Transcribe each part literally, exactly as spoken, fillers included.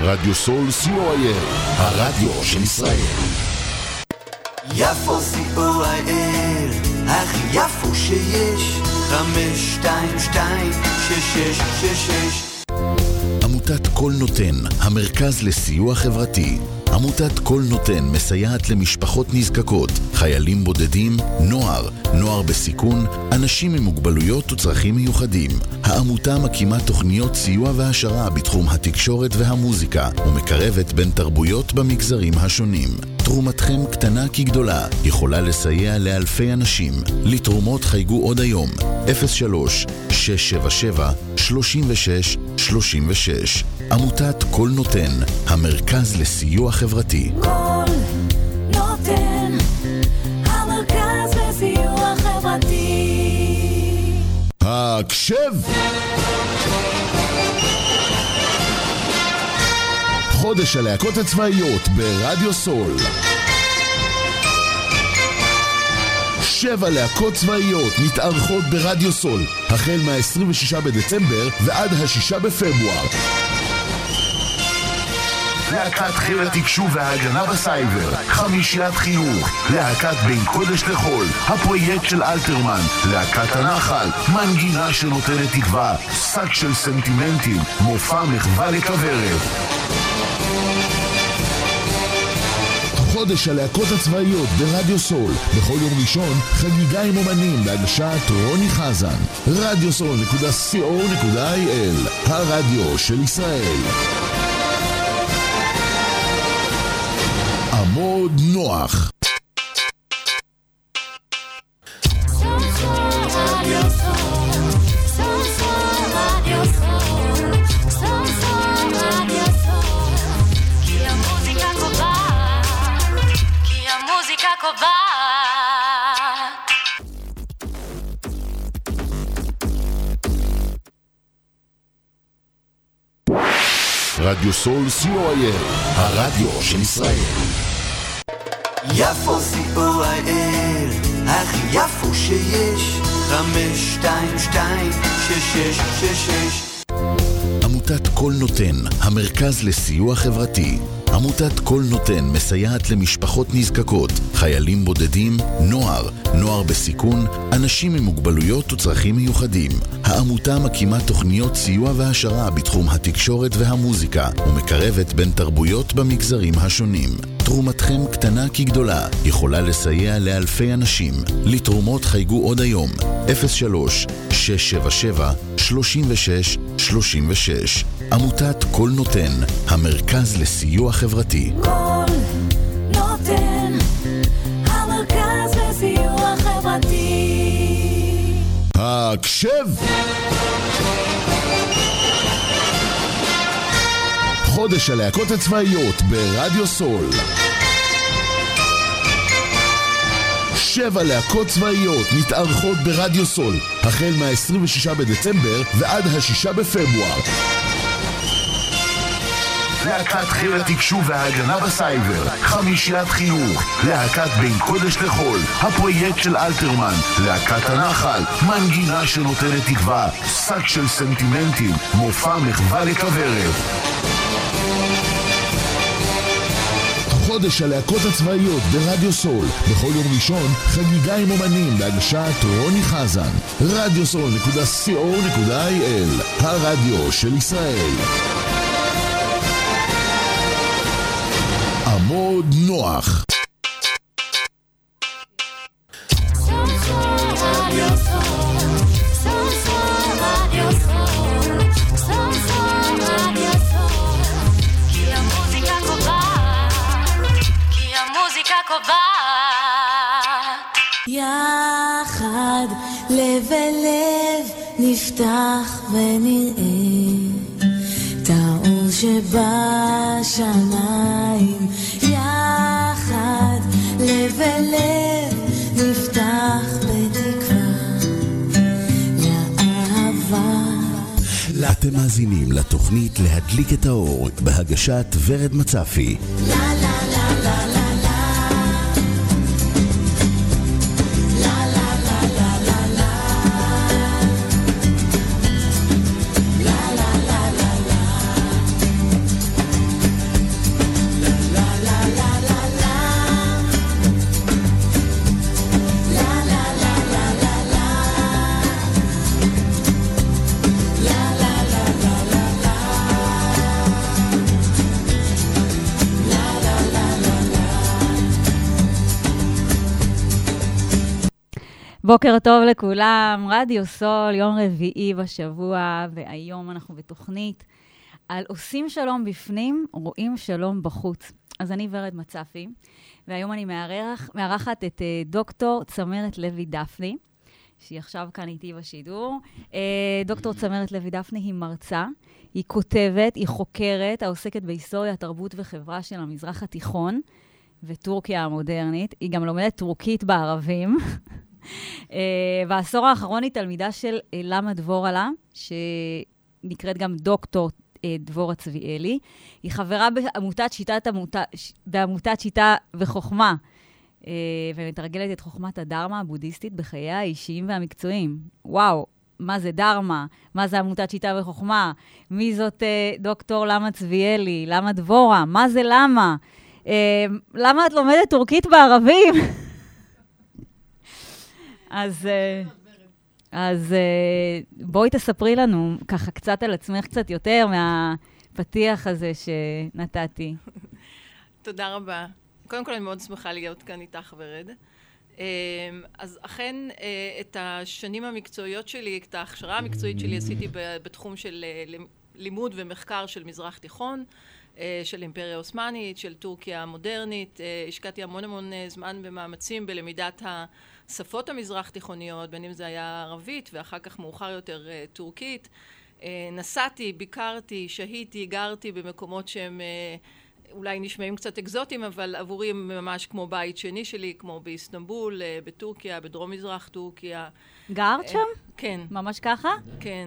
רדיו סול סי או איי אל, הרדיו של ישראל. יפו סי או איי אל, הכי יפו שיש, חמש שתיים שתיים שש שש שש שש. עמותת כל נותן, המרכז לסיוע חברתי. עמותת כל נותן מסייעת למשפחות נזקקות, חיילים בודדים, נוער, נוער בסיכון, אנשים עם מוגבלויות וצרכים מיוחדים. העמותה מקימה תוכניות סיוע והשרה בתחום התקשורת והמוזיקה, ומקרבת בין תרבויות במגזרים השונים. תרומתכם קטנה כגדולה, יכולה לסייע לאלפי אנשים. לתרומות חייגו עוד היום, אפס שלוש שש שבע שבע שלושים ושש שלושים ושש. עמותת כל נותן, המרכז לסיוע חברתי. כל נותן, המרכז לסיוע חברתי. הקשב! חודש הלהקות הצבאיות ברדיו סול. שבע להקות צבאיות מתארחות ברדיו סול, החל מה-עשרים ושישה בדצמבר ועד ה-שישה בפברואר. להקת חיל התקשוב וההגנה בסייבר, חמישיית חינוך, להקת בין קודש לחול, הפרויקט של אלתרמן, להקת הנחל, מנגינה שנותנת תקווה, שק של סנטימנטים, מופע מחווה לכוורת. חודש הלהקות הצבאיות ברדיו סול, בכל יום ראשון חגיגה עם אומנים בהגשת רוני חזן. רדיו סול נקודה סי או נקודה איי אל, הרדיו של ישראל. עמוד נוח. רדיו סול סי או איי אל, הרדיו של ישראל. יפו סי או איי אל, הכי יפו שיש, חמש שתיים שתיים שש שש שש שש. עמותת כל נותן, המרכז לסיוע חברתי. עמותת כל נותן מסייעת למשפחות נזקקות, חיילים בודדים, נוער, נוער בסיכון, אנשים עם מוגבלויות וצרכים מיוחדים. העמותה מקימה תוכניות סיוע והשרה בתחום התקשורת והמוזיקה, ומקרבת בין תרבויות במגזרים השונים. תרומתכם קטנה כגדולה, יכולה לסייע לאלפי אנשים. לתרומות חייגו עוד היום, אפס שלוש שש שבע שבע שלושים ושש שלושים ושש. עמותת כל נותן, המרכז לסיוע חברתי. כל נותן, המרכז לסיוע חברתי. הקשב! חודש הלהקות הצבאיות ברדיו סול. שבע להקות צבאיות מתארחות ברדיו סול, החל מה-עשרים ושישה בדצמבר ועד ה-שישה בפברואר. להקת חיל התקשוב וההגנה בסייבר, חמישיית חינוך, להקת בין קודש לחול, הפרויקט של אלתרמן, להקת הנחל, מנגינה שנותנת תקווה, שק של סנטימנטים, מופע מחווה לכוורת. חודש הלהקות הצבאיות ברדיו סול, בכל יום ראשון חגיגה עם אומנים בהגשת רוני חזן. רדיו סול נקודה סי או נקודה איי אל, הרדיו של ישראל. עמוד נוח. יחד לב אל לב נפתח ונראה את האור שבשמיים. יחד לב אל לב נפתח בתקווה לאהבה. אתם מאזינים לתוכנית להדליק את האור בהגשת ורד מצפי. לה לה לה לה לה בוקר טוב לכולם, רדיו סול, יום רביעי בשבוע, והיום אנחנו בתוכנית על עושים שלום בפנים, רואים שלום בחוץ. אז אני ורד מצפי, והיום אני מארח, מארחת את דוקטור צמרת לוי דפני, שהיא עכשיו כאן איתי בשידור. דוקטור צמרת לוי דפני היא מרצה, היא כותבת, היא חוקרת, העוסקת בהיסטוריה, תרבות וחברה של המזרח התיכון, וטורקיה המודרנית. היא גם לומדת טורקית בערבים. בעשור האחרון היא תלמידה של למה דבורלה, שנקראת גם דוקטור דבורה צביאלי. היא חברה בעמותת שיטת, בעמותת שיטה וחוכמה, ומתרגלת את חוכמת הדרמה הבודהיסטית בחייה האישיים והמקצועיים. וואו, מה זה דרמה? מה זה עמותת שיטה וחוכמה? מי זאת דוקטור למה צביאלי? למה דבורה? מה זה למה? למה את לומדת טורקית בערבים? אז, אז בואי תספרי לנו ככה קצת על עצמך, קצת יותר מהפתיח הזה שנתתי. תודה רבה. קודם כל אני מאוד שמחה להיות כאן איתך ורד. אז אכן את השנים המקצועיות שלי, את ההכשרה המקצועית שלי עשיתי בתחום של לימוד ומחקר של מזרח תיכון, של אימפריה אוסמנית, של טורקיה המודרנית. השקעתי המון המון זמן במאמצים בלמידת השפות המזרח תיכוניות, בין אם זה היה ערבית ואחר כך מאוחר יותר טורקית. נסעתי, ביקרתי, שהיתי, גרתי במקומות שהם אולי נשמעים קצת אקזוטיים, אבל עבורי הם ממש כמו בית שני שלי, כמו באיסטנבול, בטורקיה, בדרום מזרח טורקיה. גרת שם? כן. ממש ככה? כן.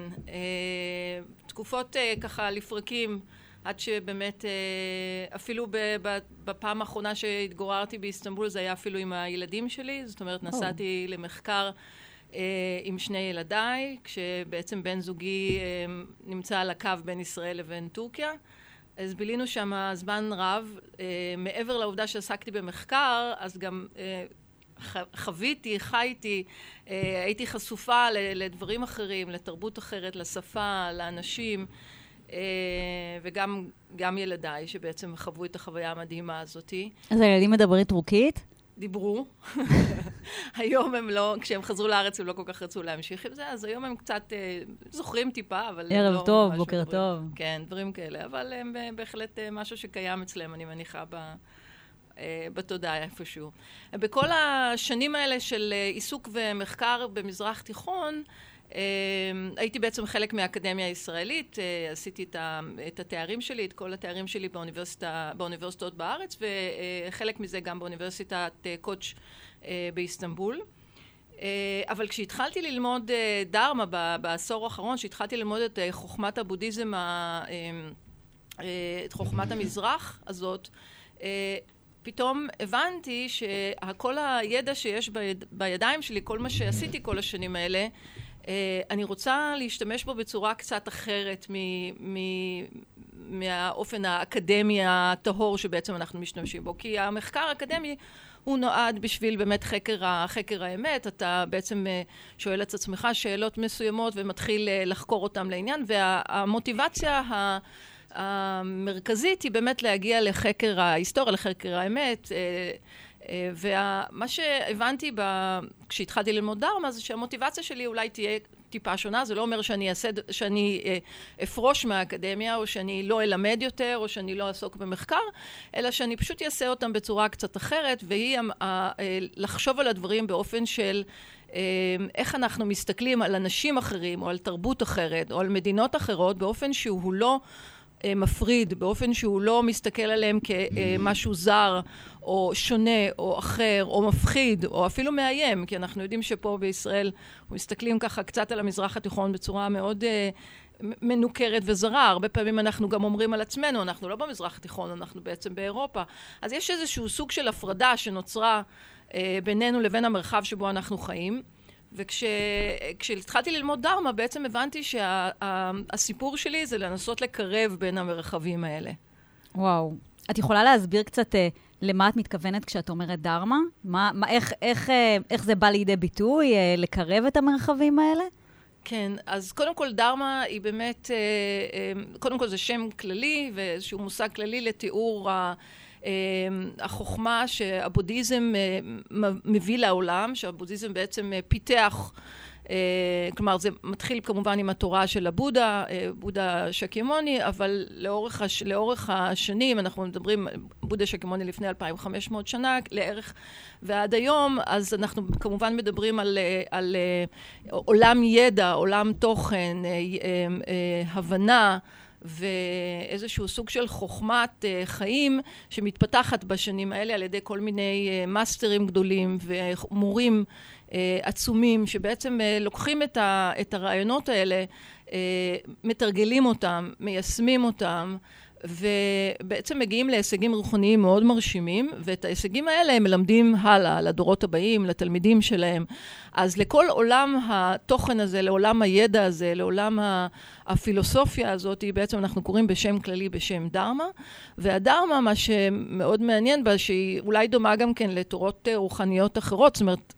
תקופות ככה לפרקים, עד שבאמת אפילו בפעם האחרונה שהתגוררתי באיסטנבול, זה היה אפילו עם הילדים שלי, זאת אומרת נסעתי למחקר עם שני ילדיי, כשבעצם בן זוגי נמצא על הקו בין ישראל לבין טורקיה. אז בילינו שם זמן רב, מעבר לעובדה שעסקתי במחקר, אז גם חוויתי, חייתי, הייתי חשופה לדברים אחרים, לתרבות אחרת, לשפה, לאנשים, וגם גם ילדיי שבעצם חוו את החוויה המדהימה הזאת. אז הילדים מדברים טורקית? דיברו. היום הם לא, כשהם חזרו לארץ הם לא כל כך רצו להמשיך עם זה, אז היום הם קצת זוכרים טיפה, אבל ערב לא טוב, בוקר מדברים. טוב. כן, דברים כאלה, אבל הם בהחלט משהו שקיים אצלם, אני מניחה ב, בתודעה איפשהו. בכל השנים האלה של עיסוק ומחקר במזרח תיכון, הייתי בעצם חלק מהאקדמיה הישראלית, עשיתי את התארים שלי, את כל התארים שלי באוניברסיטה, באוניברסיטאות בארץ, וחלק מזה גם באוניברסיטת קוץ' באיסטנבול. אבל כשהתחלתי ללמוד דרמה בעשור האחרון, כשהתחלתי ללמוד את חוכמת הבודהיזם, את חוכמת המזרח הזאת, פתאום הבנתי שכל הידע שיש בידיים שלי, כל מה שעשיתי כל השנים האלה, אני רוצה להשתמש בו בצורה קצת אחרת מהאופן האקדמי הטהור שבעצם אנחנו משתמשים בו. כי המחקר האקדמי הוא נועד בשביל באמת חקר, חקר האמת. אתה בעצם שואל את עצמך שאלות מסוימות ומתחיל לחקור אותם לעניין, והמוטיבציה המרכזית היא באמת להגיע לחקר ההיסטוריה, לחקר האמת. ומה שהבנתי כשהתחלתי ללמוד דרמה זה שהמוטיבציה שלי אולי תהיה טיפה שונה. זה לא אומר שאני אעשה, שאני אפרוש מהאקדמיה, או שאני לא אלמד יותר, או שאני לא אעסוק במחקר, אלא שאני פשוט אעשה אותם בצורה קצת אחרת, והיא לחשוב על הדברים באופן של איך אנחנו מסתכלים על אנשים אחרים, או על תרבות אחרת, או על מדינות אחרות, באופן שהוא לא מפריד, באופן שהוא לא מסתכל עליהם כמשהו זר, או שונה, או אחר, או מפחיד, או אפילו מאיים, כי אנחנו יודעים שפה בישראל מסתכלים ככה קצת על המזרח התיכון בצורה מאוד מנוכרת וזרה. הרבה פעמים אנחנו גם אומרים על עצמנו, אנחנו לא במזרח התיכון, אנחנו בעצם באירופה. אז יש איזשהו סוג של הפרדה שנוצרה בינינו לבין המרחב שבו אנחנו חיים. וכשהתחלתי ללמוד דרמה, בעצם הבנתי שהסיפור שלי זה לנסות לקרב בין המרחבים האלה. וואו. את יכולה להסביר קצת למה את מתכוונת כשאת אומרת דרמה? מה, מה, איך, איך, איך זה בא לידי ביטוי, לקרב את המרחבים האלה? כן, אז קודם כל דרמה היא באמת, קודם כל זה שם כללי ואיזשהו מושג כללי לתיאור החוכמה שהבודהיזם מביא לעולם, שהבודהיזם בעצם פיתח, כלומר זה מתחיל כמובן עם התורה של הבודה, בודה שקיימוני, אבל לאורך, הש, לאורך השנים, אנחנו מדברים, בודה שקיימוני לפני אלפיים וחמש מאות שנה, לערך ועד היום, אז אנחנו כמובן מדברים על, על עולם ידע, עולם תוכן, הבנה, ואיזשהו סוג של חוכמת חיים שמתפתחת בשנים האלה על ידי כל מיני מאסטרים גדולים ומורים עצומים שבעצם לוקחים את הרעיונות האלה, מתרגלים אותם, מיישמים אותם, ובעצם מגיעים להישגים רוחניים מאוד מרשימים, ואת ההישגים האלה הם מלמדים הלאה, לדורות הבאים, לתלמידים שלהם. אז לכל עולם התוכן הזה, לעולם הידע הזה, לעולם הפילוסופיה הזאת, בעצם אנחנו קוראים בשם כללי בשם דרמה, והדרמה, מה שמאוד מעניין בה, שהיא אולי דומה גם כן לתורות רוחניות אחרות, זאת אומרת,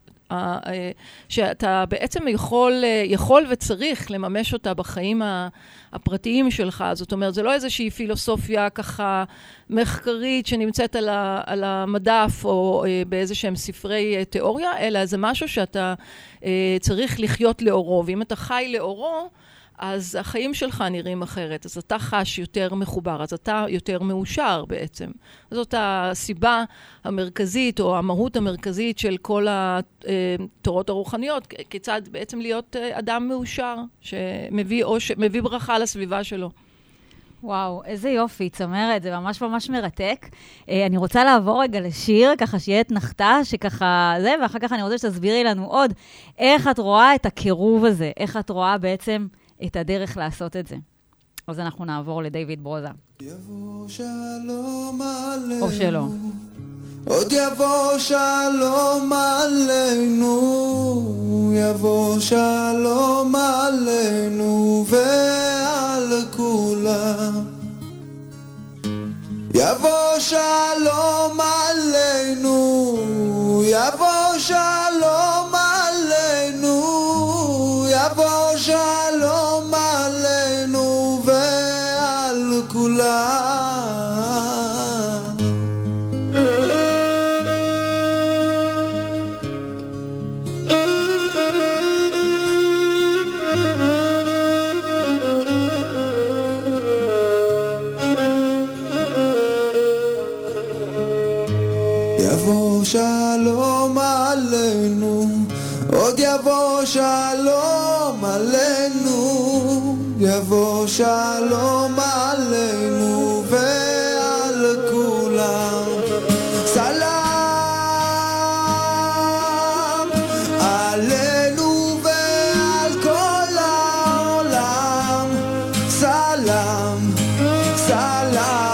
שאתה בעצם יכול, יכול וצריך לממש אותה בחיים הפרטיים שלך. זאת אומרת, זה לא איזושהי פילוסופיה ככה מחקרית שנמצאת על, ה, על המדף או באיזשהם ספרי תיאוריה, אלא זה משהו שאתה צריך לחיות לאורו. ואם אתה חי לאורו, אז החיים שלך נראים אחרת, אז אתה חש יותר מחובר, אז אתה יותר מאושר בעצם. זאת הסיבה המרכזית או המהות המרכזית של כל התורות הרוחניות, כיצד בעצם להיות אדם מאושר, שמביא, או שמביא ברכה לסביבה שלו. וואו, איזה יופי, צמרת, זה ממש ממש מרתק. אני רוצה לעבור רגע לשיר, ככה שיהיה את נחתה, שככה זה, ואחר כך אני רוצה שתסבירי לנו עוד, איך את רואה את הקירוב הזה, איך את רואה בעצם את הדרך לעשות את זה. אז אנחנו נעבור לדיוויד ברוזה. יבוא שלום עלינו, או שלא. עוד יבוא שלום עלינו, יבוא שלום עלינו ועל כולם. יבוא שלום עלינו, יבוא שלום עלינו, יבוא שלום עלינו ועל כולם. יבוא שלום עלינו, עוד יבוא שלום עלינו, יבוא שלום עלינו ועל כולם. סלם עלינו ועל כל העולם, סלם, סלם.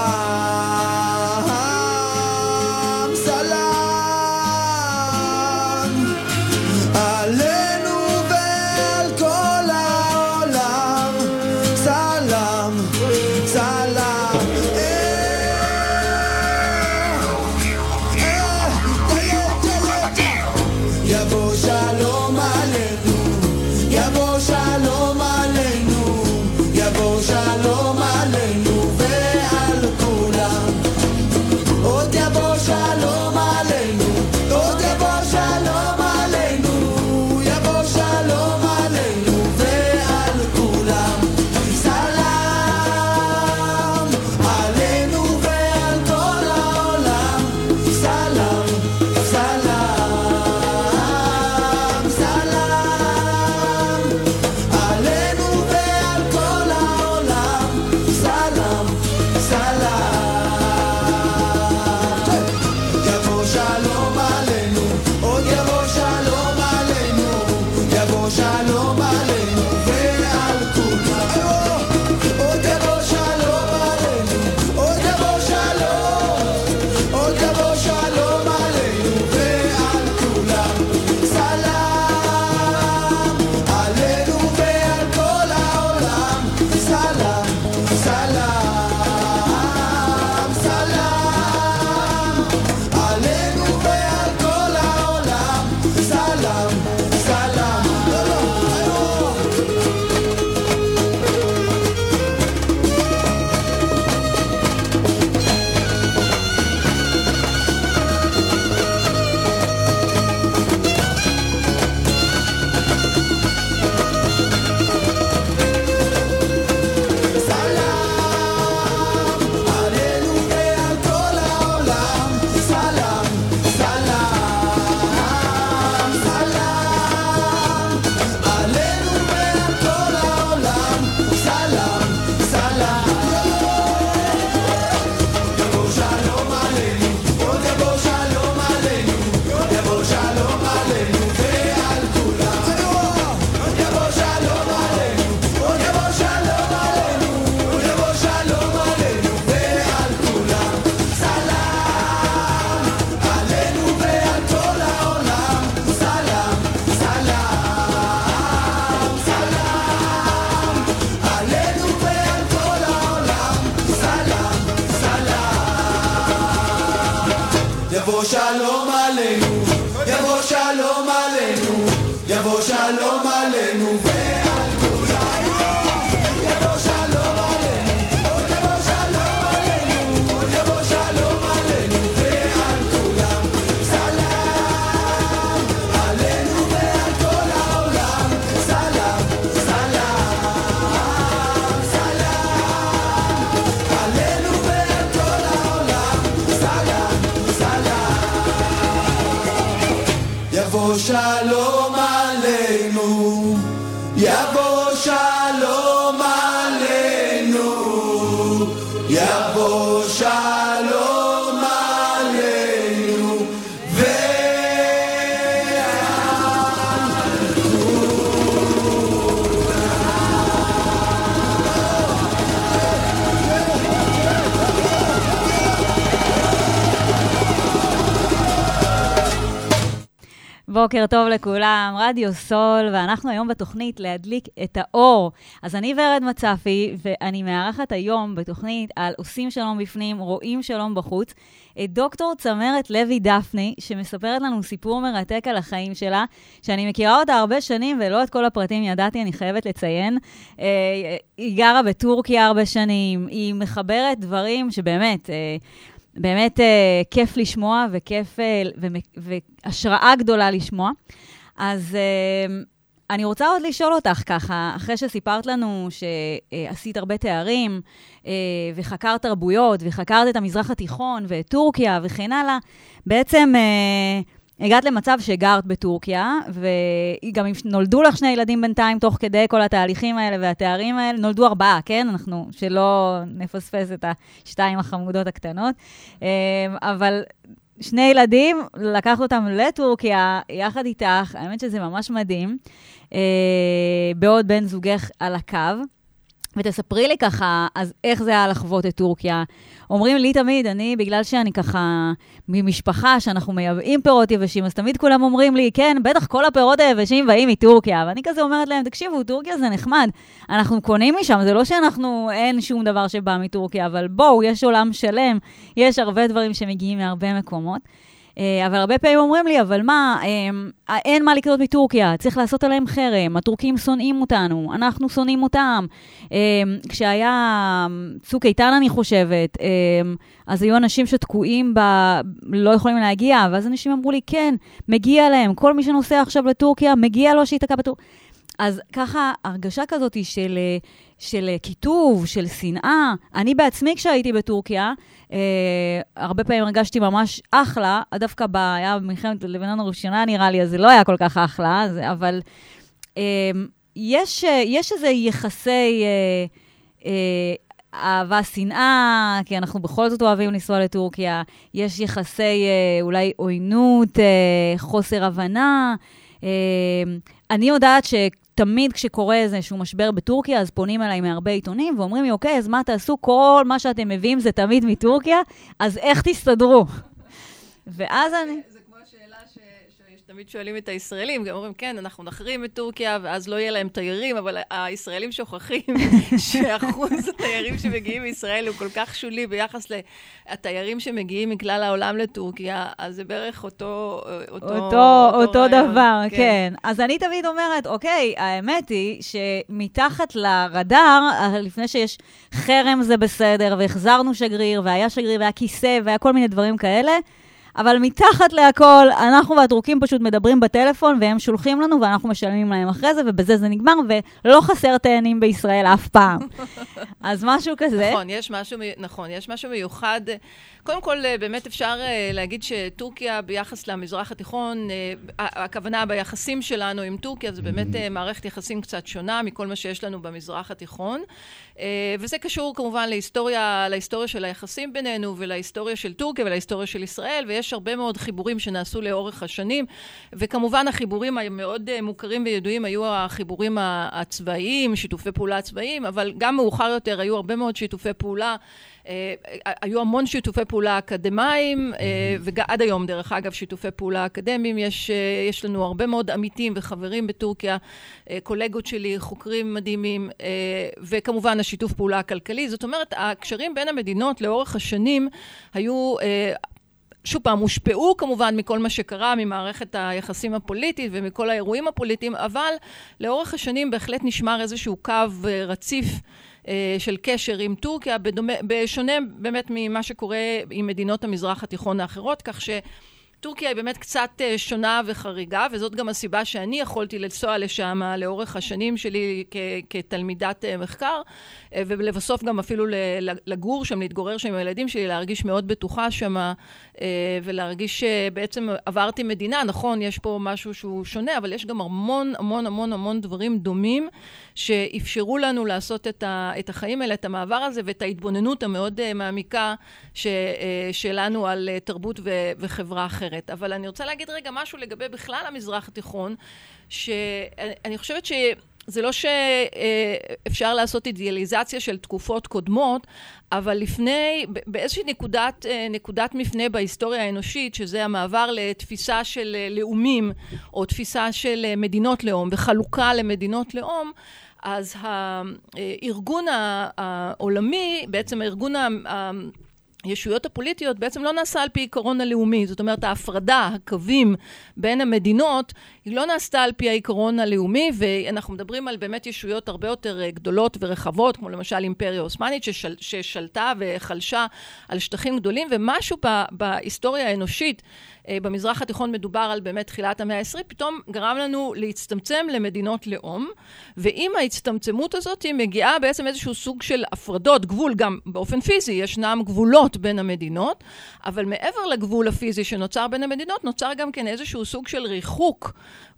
יבוא שלום עלינו, יבוא שלום עלינו, יבוא שלום עלינו ועל כולם. יבוא שלום עלינו, יבוא שלום עלינו, יבוא שלום עלינו ועל כולם. סלאם עלינו ועל כל העולם. סלאם, סלאם, סלאם עלינו ועל כל העולם. סלאם, סלאם. יבוא שלום עלינו, יבוא שלום עלינו, יבוא שלום עלינו ועל בוקר טוב לכולם, רדיו סול, ואנחנו היום בתוכנית להדליק את האור. אז אני ורד מצפי, ואני מארחת היום בתוכנית על עושים שלום בפנים, רואים שלום בחוץ, את דוקטור צמרת לוי דפני, שמספרת לנו סיפור מרתק על החיים שלה, שאני מכירה אותה הרבה שנים, ולא את כל הפרטים ידעתי, אני חייבת לציין. היא גרה בטורקיה הרבה שנים, היא מחברת דברים שבאמת... באמת uh, כיף לשמוע וכיף uh, והשראה גדולה לשמוע. אז uh, אני רוצה עוד לשאול אותך ככה, אחרי שסיפרת לנו שעשית הרבה תארים uh, וחקרת תרבויות וחקרת את המזרח התיכון ואת טורקיה וכן הלאה, בעצם uh, הגעת למצב שגרת בטורקיה, וגם נולדו לך שני ילדים בינתיים תוך כדי כל התהליכים האלה והתארים האלה, נולדו ארבעה, כן? אנחנו, שלא נפספס את השתיים החמודות הקטנות. אבל שני ילדים, לקחת אותם לטורקיה יחד איתך, האמת שזה ממש מדהים, בעוד בן זוגך על הקו. ותספרי לי ככה, אז איך זה היה לחוות את טורקיה? אומרים לי תמיד, אני, בגלל שאני ככה ממשפחה שאנחנו מייבאים פירות יבשים, אז תמיד כולם אומרים לי, כן, בטח כל הפירות היבשים באים מטורקיה. ואני כזה אומרת להם, תקשיבו, טורקיה זה נחמד. אנחנו קונים משם, זה לא שאנחנו, אין שום דבר שבא מטורקיה, אבל בואו, יש עולם שלם, יש הרבה דברים שמגיעים מהרבה מקומות. אבל הרבה פעמים אומרים לי, אבל מה, אין מה לקנות מטורקיה, צריך לעשות עליהם חרם, הטורקים שונאים אותנו, אנחנו שונאים אותם. כשהיה צוק איתן, אני חושבת, אז היו אנשים שתקועים, ב... לא יכולים להגיע, ואז אנשים אמרו לי, כן, מגיע להם, כל מי שנוסע עכשיו לטורקיה, מגיע לו שיתקע בטורקיה. אז ככה, הרגשה כזאת של, של כיתוב, של שנאה. אני בעצמי כשהייתי בטורקיה, אה, הרבה פעמים הרגשתי ממש אחלה, דווקא היה במלחמת לבנון הראשונה נראה לי, אז זה לא היה כל כך אחלה, זה, אבל אה, יש, יש איזה יחסי אה, אה, אהבה, שנאה, כי אנחנו בכל זאת אוהבים לנסוע לטורקיה, יש יחסי אה, אולי עוינות, אה, חוסר הבנה. אה, אני יודעת ש... תמיד כשקורה איזשהו משבר בטורקיה, אז פונים אליי מהרבה עיתונים, ואומרים לי, אוקיי, אז מה תעשו? כל מה שאתם מביאים זה תמיד מטורקיה, אז איך תסתדרו? ואז אני... זה כמו השאלה שתמיד שואלים את הישראלים, גם אומרים, כן, אנחנו נחרים את טורקיה, ואז לא יהיה להם תיירים, אבל הישראלים שוכחים שאחוז התיירים שמגיעים מישראל הוא כל כך שולי ביחס לתיירים שמגיעים מכלל העולם לטורקיה, אז זה בערך אותו... אותו, אותו דבר, כן. אז אני תמיד אומרת, אוקיי, האמת היא שמתחת לרדאר, לפני שיש חרם זה בסדר, והחזרנו שגריר, והיה שגריר, והיה כיסא, והיה כל מיני דברים כאלה, אבל מתחת להכל, אנחנו והטורקים פשוט מדברים בטלפון, והם שולחים לנו, ואנחנו משלמים להם אחרי זה, ובזה זה נגמר, ולא חסר תאנים בישראל אף פעם. אז משהו כזה. נכון, יש משהו, נכון, יש משהו מיוחד. קודם כל, באמת אפשר להגיד שטורקיה ביחס למזרח התיכון, הכוונה ביחסים שלנו עם טורקיה, זה באמת מערכת יחסים קצת שונה מכל מה שיש לנו במזרח התיכון. וזה קשור כמובן להיסטוריה, להיסטוריה של היחסים בינינו, ולהיסטוריה של טורקיה ולהיסטוריה של ישראל, ויש הרבה מאוד חיבורים שנעשו לאורך השנים, וכמובן החיבורים המאוד מוכרים וידועים היו החיבורים הצבאיים, שיתופי פעולה הצבאיים, אבל גם מאוחר יותר היו הרבה מאוד שיתופי פעולה, היו המון שיתופי פעולה אקדמיים, ועד היום דרך אגב שיתופי פעולה אקדמיים, יש, יש לנו הרבה מאוד עמיתים וחברים בטורקיה, קולגות שלי, חוקרים מדהימים, וכמובן השיתוף פעולה הכלכלי. זאת אומרת, הקשרים בין המדינות לאורך השנים היו שוב פעם, הושפעו כמובן מכל מה שקרה, ממערכת היחסים הפוליטית ומכל האירועים הפוליטיים, אבל לאורך השנים בהחלט נשמר איזשהו קו רציף של קשר עם טורקיה, בדומה, בשונה באמת ממה שקורה עם מדינות המזרח התיכון האחרות, כך ש... טורקיה היא באמת קצת שונה וחריגה, וזאת גם הסיבה שאני יכולתי לנסוע לשם לאורך השנים שלי כ- כתלמידת מחקר, ולבסוף גם אפילו לגור שם, להתגורר שם עם הילדים שלי, להרגיש מאוד בטוחה שם, ולהרגיש שבעצם עברתי מדינה. נכון, יש פה משהו שהוא שונה, אבל יש גם המון המון המון המון דברים דומים, שאפשרו לנו לעשות את, ה- את החיים האלה, את המעבר הזה, ואת ההתבוננות המאוד מעמיקה ש- שלנו על תרבות ו- וחברה אחרת. אבל אני רוצה להגיד רגע משהו לגבי בכלל המזרח התיכון, שאני חושבת שזה לא שאפשר לעשות אידיאליזציה של תקופות קודמות, אבל לפני, באיזושהי נקודת, נקודת מפנה בהיסטוריה האנושית, שזה המעבר לתפיסה של לאומים, או תפיסה של מדינות לאום, וחלוקה למדינות לאום, אז הארגון העולמי, בעצם הארגון ה... הישויות הפוליטיות בעצם לא נעשה על פי עיקרון הלאומי, זאת אומרת ההפרדה, הקווים בין המדינות, היא לא נעשתה על פי העיקרון הלאומי, ואנחנו מדברים על באמת ישויות הרבה יותר גדולות ורחבות, כמו למשל אימפריה אוסמנית ששל, ששלטה וחלשה על שטחים גדולים, ומשהו ב, בהיסטוריה האנושית, במזרח התיכון מדובר על באמת תחילת המאה העשרים, פתאום גרם לנו להצטמצם למדינות לאום, ועם ההצטמצמות הזאת היא מגיעה בעצם איזשהו סוג של הפרדות, גבול גם באופן פיזי, ישנם גבולות בין המדינות, אבל מעבר לגבול הפיזי שנוצר בין המדינות, נוצר גם כן איזשהו סוג של ריחוק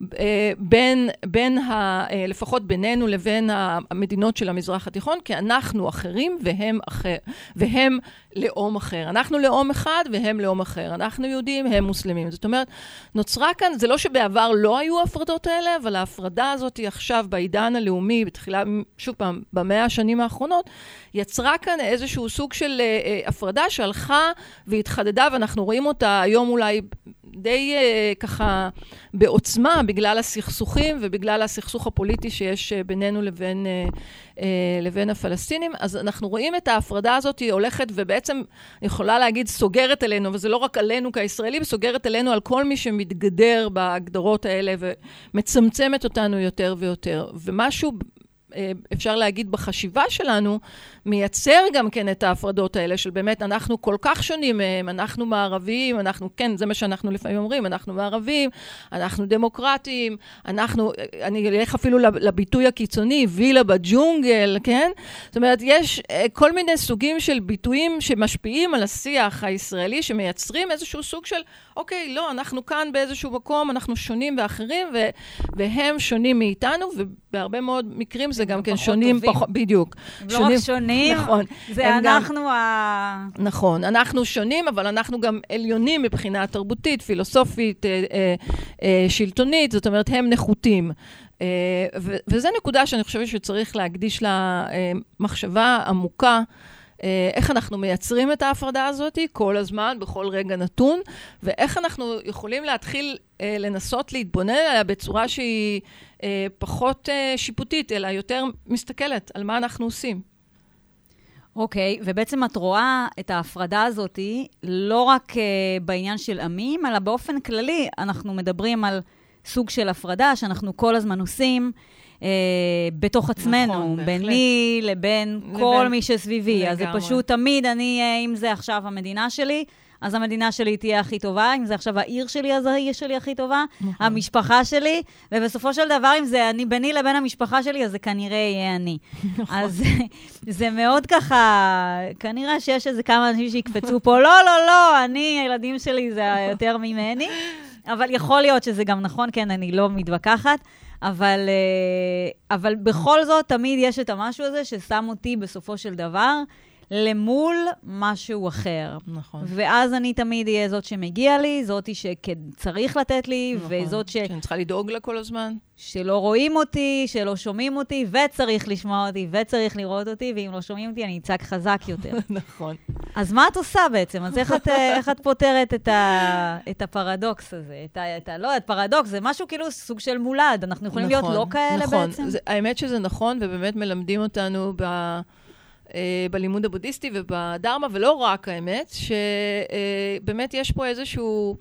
בין, בין ה, לפחות בינינו לבין המדינות של המזרח התיכון, כי אנחנו אחרים והם אחר, והם לאום אחר. אנחנו לאום אחד והם לאום אחר. אנחנו יהודים, הם מוסלמים. זאת אומרת, נוצרה כאן, זה לא שבעבר לא היו ההפרדות האלה, אבל ההפרדה הזאת היא עכשיו בעידן הלאומי, בתחילה, שוב פעם, במאה השנים האחרונות, יצרה כאן איזשהו סוג של אה, הפרדה שהלכה והתחדדה, ואנחנו רואים אותה היום אולי די אה, ככה בעוצמה, בגלל הסכסוכים ובגלל הסכסוך הפוליטי שיש אה, בינינו לבין, אה, אה, לבין הפלסטינים. אז אנחנו רואים את ההפרדה הזאת, היא הולכת ובעצם יכולה להגיד סוגרת אלינו, וזה לא רק עלינו כישראלים, סוגרת אלינו על כל מי שמתגדר בהגדרות האלה ומצמצמת אותנו יותר ויותר. ומשהו אפשר להגיד בחשיבה שלנו, מייצר גם כן את ההפרדות האלה, של באמת אנחנו כל כך שונים מהם, אנחנו מערבים, אנחנו, כן, זה מה שאנחנו לפעמים אומרים, אנחנו מערבים, אנחנו דמוקרטים, אנחנו, אני אלך אפילו לביטוי הקיצוני, וילה בג'ונגל, כן? זאת אומרת, יש כל מיני סוגים של ביטויים שמשפיעים על השיח הישראלי, שמייצרים איזשהו סוג של, אוקיי, לא, אנחנו כאן באיזשהו מקום, אנחנו שונים ואחרים, ו- והם שונים מאיתנו, ובהרבה מאוד מקרים זה גם כן שונים, פחות, בדיוק. לא רק שונים, נכון. זה אנחנו ה... נכון, אנחנו שונים, אבל אנחנו גם עליונים מבחינה תרבותית, פילוסופית, אה, אה, אה, שלטונית, זאת אומרת, הם נחותים. אה, ו- וזה נקודה שאני חושבת שצריך להקדיש לה אה, מחשבה עמוקה, איך אנחנו מייצרים את ההפרדה הזאת כל הזמן, בכל רגע נתון, ואיך אנחנו יכולים להתחיל אה, לנסות להתבונן עליה בצורה שהיא אה, פחות אה, שיפוטית, אלא יותר מסתכלת על מה אנחנו עושים. אוקיי, okay, ובעצם את רואה את ההפרדה הזאת לא רק uh, בעניין של עמים, אלא באופן כללי אנחנו מדברים על סוג של הפרדה שאנחנו כל הזמן עושים, Uh, בתוך עצמנו, נכון, ביני לבין, לבין כל מי שסביבי. לגמרי. אז זה פשוט תמיד, אני, uh, אם זה עכשיו המדינה שלי, אז המדינה שלי תהיה הכי טובה, אם זה עכשיו העיר שלי, אז העיר שלי הכי טובה, נכון. המשפחה שלי, ובסופו של דבר, אם זה אני, ביני לבין המשפחה שלי, אז זה כנראה יהיה אני. נכון. אז זה מאוד ככה, כנראה שיש איזה כמה אנשים שיקפצו פה, לא, לא, לא, אני, הילדים שלי זה יותר ממני, אבל יכול להיות שזה גם נכון, כן, אני לא מתווכחת, אבל, אבל בכל זאת, תמיד יש את המשהו הזה ששם אותי בסופו של דבר למול משהו אחר. נכון. ואז אני תמיד אהיה זאת שמגיע לי, זאת שצריך לתת לי, נכון. וזאת ש... שאני צריכה לדאוג לה כל הזמן. שלא רואים אותי, שלא שומעים אותי, וצריך לשמוע אותי, וצריך לראות אותי, ואם לא שומעים אותי, אני אצעק חזק יותר. נכון. אז מה את עושה בעצם? אז איך את, איך את פותרת את, ה, את הפרדוקס הזה? את ה, את ה, לא, את פרדוקס, זה משהו כאילו סוג של מולד. אנחנו יכולים נכון, להיות לא כאלה נכון. בעצם? זה, האמת שזה נכון, ובאמת מלמדים אותנו ב... בלימוד הבודהיסטי ובדרמה, ולא רק האמת, שבאמת יש פה איזשהו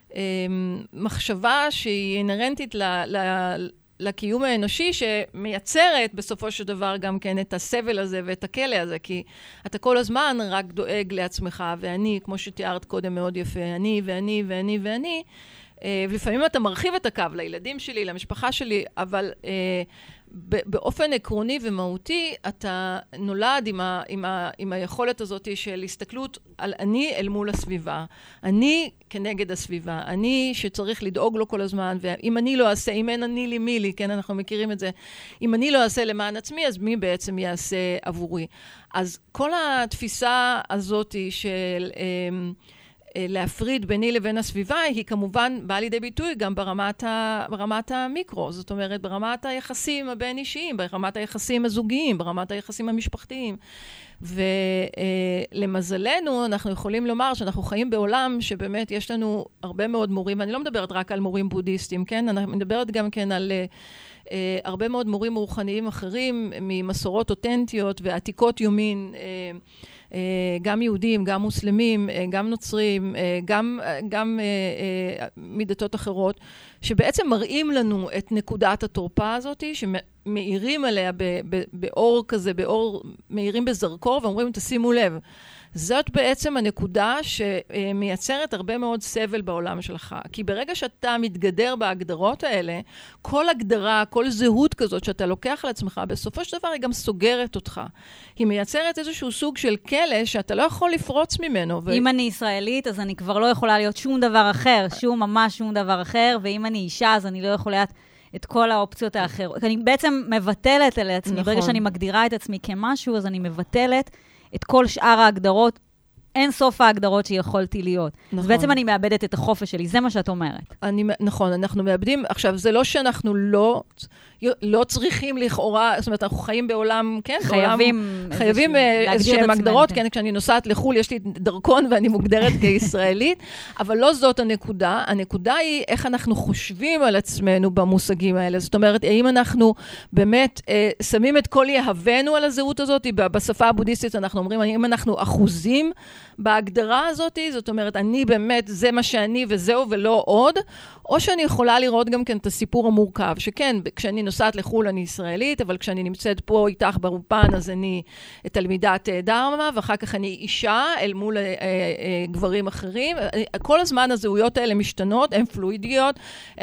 מחשבה שהיא אינרנטית ל... לקיום האנושי שמייצרת בסופו של דבר גם כן את הסבל הזה ואת הכלא הזה, כי אתה כל הזמן רק דואג לעצמך, ואני, כמו שתיארת קודם מאוד יפה, אני ואני ואני ואני, ולפעמים אתה מרחיב את הקו לילדים שלי, למשפחה שלי, אבל באופן עקרוני ומהותי, אתה נולד עם, ה, עם, ה, עם היכולת הזאת של הסתכלות על אני אל מול הסביבה. אני כנגד הסביבה. אני שצריך לדאוג לו כל הזמן, ואם אני לא אעשה, אם אין אני לי מי לי, כן, אנחנו מכירים את זה, אם אני לא אעשה למען עצמי, אז מי בעצם יעשה עבורי? אז כל התפיסה הזאת של... להפריד ביני לבין הסביבה, היא כמובן באה לידי ביטוי גם ברמת, ה, ברמת המיקרו, זאת אומרת, ברמת היחסים הבין אישיים, ברמת היחסים הזוגיים, ברמת היחסים המשפחתיים. ולמזלנו, אנחנו יכולים לומר שאנחנו חיים בעולם שבאמת יש לנו הרבה מאוד מורים, ואני לא מדברת רק על מורים בודהיסטים, כן? אני מדברת גם כן על... Uh, הרבה מאוד מורים רוחניים אחרים ממסורות אותנטיות ועתיקות יומין, uh, uh, גם יהודים, גם מוסלמים, uh, גם נוצרים, uh, גם, uh, גם uh, uh, מדתות אחרות, שבעצם מראים לנו את נקודת התורפה הזאת, שמאירים עליה ב- ב- באור כזה, באור, מאירים בזרקור, ואומרים, תשימו לב, זאת בעצם הנקודה שמייצרת הרבה מאוד סבל בעולם שלך. כי ברגע שאתה מתגדר בהגדרות האלה, כל הגדרה, כל זהות כזאת שאתה לוקח על עצמך, בסופו של דבר היא גם סוגרת אותך. היא מייצרת איזשהו סוג של כלא שאתה לא יכול לפרוץ ממנו. ו... אם אני ישראלית, אז אני כבר לא יכולה להיות שום דבר אחר, שום ממש שום דבר אחר, ואם אני אישה, אז אני לא יכולה להיות את כל האופציות האחרות. אני בעצם מבטלת על עצמי. נכון. ברגע שאני מגדירה את עצמי כמשהו, אז אני מבטלת את כל שאר ההגדרות, אין סוף ההגדרות שיכולתי להיות. נכון. אז בעצם אני מאבדת את החופש שלי, זה מה שאת אומרת. אני, נכון, אנחנו מאבדים, עכשיו, זה לא שאנחנו לא, לא צריכים לכאורה, זאת אומרת, אנחנו חיים בעולם, כן? חייבים, בעולם, חייבים איזשהם הגדרות, כן, כשאני נוסעת לחול, יש לי דרכון ואני מוגדרת כישראלית, אבל לא זאת הנקודה. הנקודה היא איך אנחנו חושבים על עצמנו במושגים האלה. זאת אומרת, האם אנחנו באמת אה, שמים את כל יהבנו על הזהות הזאת, בשפה הבודהיסטית אנחנו אומרים, האם אנחנו אחוזים בהגדרה הזאת, זאת אומרת, אני באמת, זה מה שאני וזהו ולא עוד, או שאני יכולה לראות גם כן את הסיפור המורכב, שכן, כשאני נוסעת לחול אני ישראלית, אבל כשאני נמצאת פה איתך באולפן, אז אני תלמידת דרמה, ואחר כך אני אישה אל מול אה, אה, אה, גברים אחרים. כל הזמן הזהויות האלה משתנות, הן פלואידיות.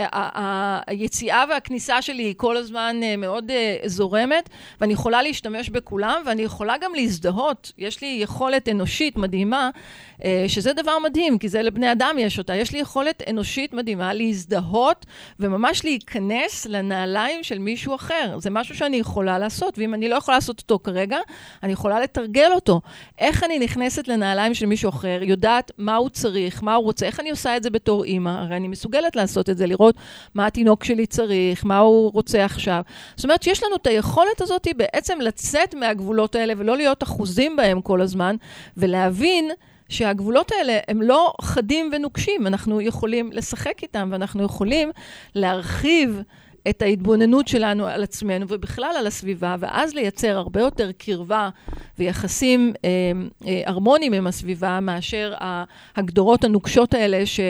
ה- היציאה והכניסה שלי היא כל הזמן אה, מאוד אה, זורמת, ואני יכולה להשתמש בכולם, ואני יכולה גם להזדהות. יש לי יכולת אנושית מדהימה, אה, שזה דבר מדהים, כי זה לבני אדם יש אותה. יש לי יכולת אנושית מדהימה להזדהות, וממש להיכנס לנעליים של מישהו אחר. זה משהו שאני יכולה לעשות, ואם אני לא יכולה לעשות אותו כרגע, אני יכולה לתרגל אותו. איך אני נכנסת לנעליים של מישהו אחר, יודעת מה הוא צריך, מה הוא רוצה, איך אני עושה את זה בתור אימא, הרי אני מסוגלת לעשות את זה, לראות מה התינוק שלי צריך, מה הוא רוצה עכשיו. זאת אומרת שיש לנו את היכולת הזאת בעצם לצאת מהגבולות האלה, ולא להיות אחוזים בהם כל הזמן, ולהבין שהגבולות האלה הם לא חדים ונוקשים, אנחנו יכולים לשחק איתם, ואנחנו יכולים להרחיב את ההתבוננות שלנו על עצמנו, ובכלל על הסביבה, ואז לייצר הרבה יותר קרבה ויחסים אה, אה, הרמוניים עם הסביבה, מאשר ההגדרות הנוקשות האלה ש...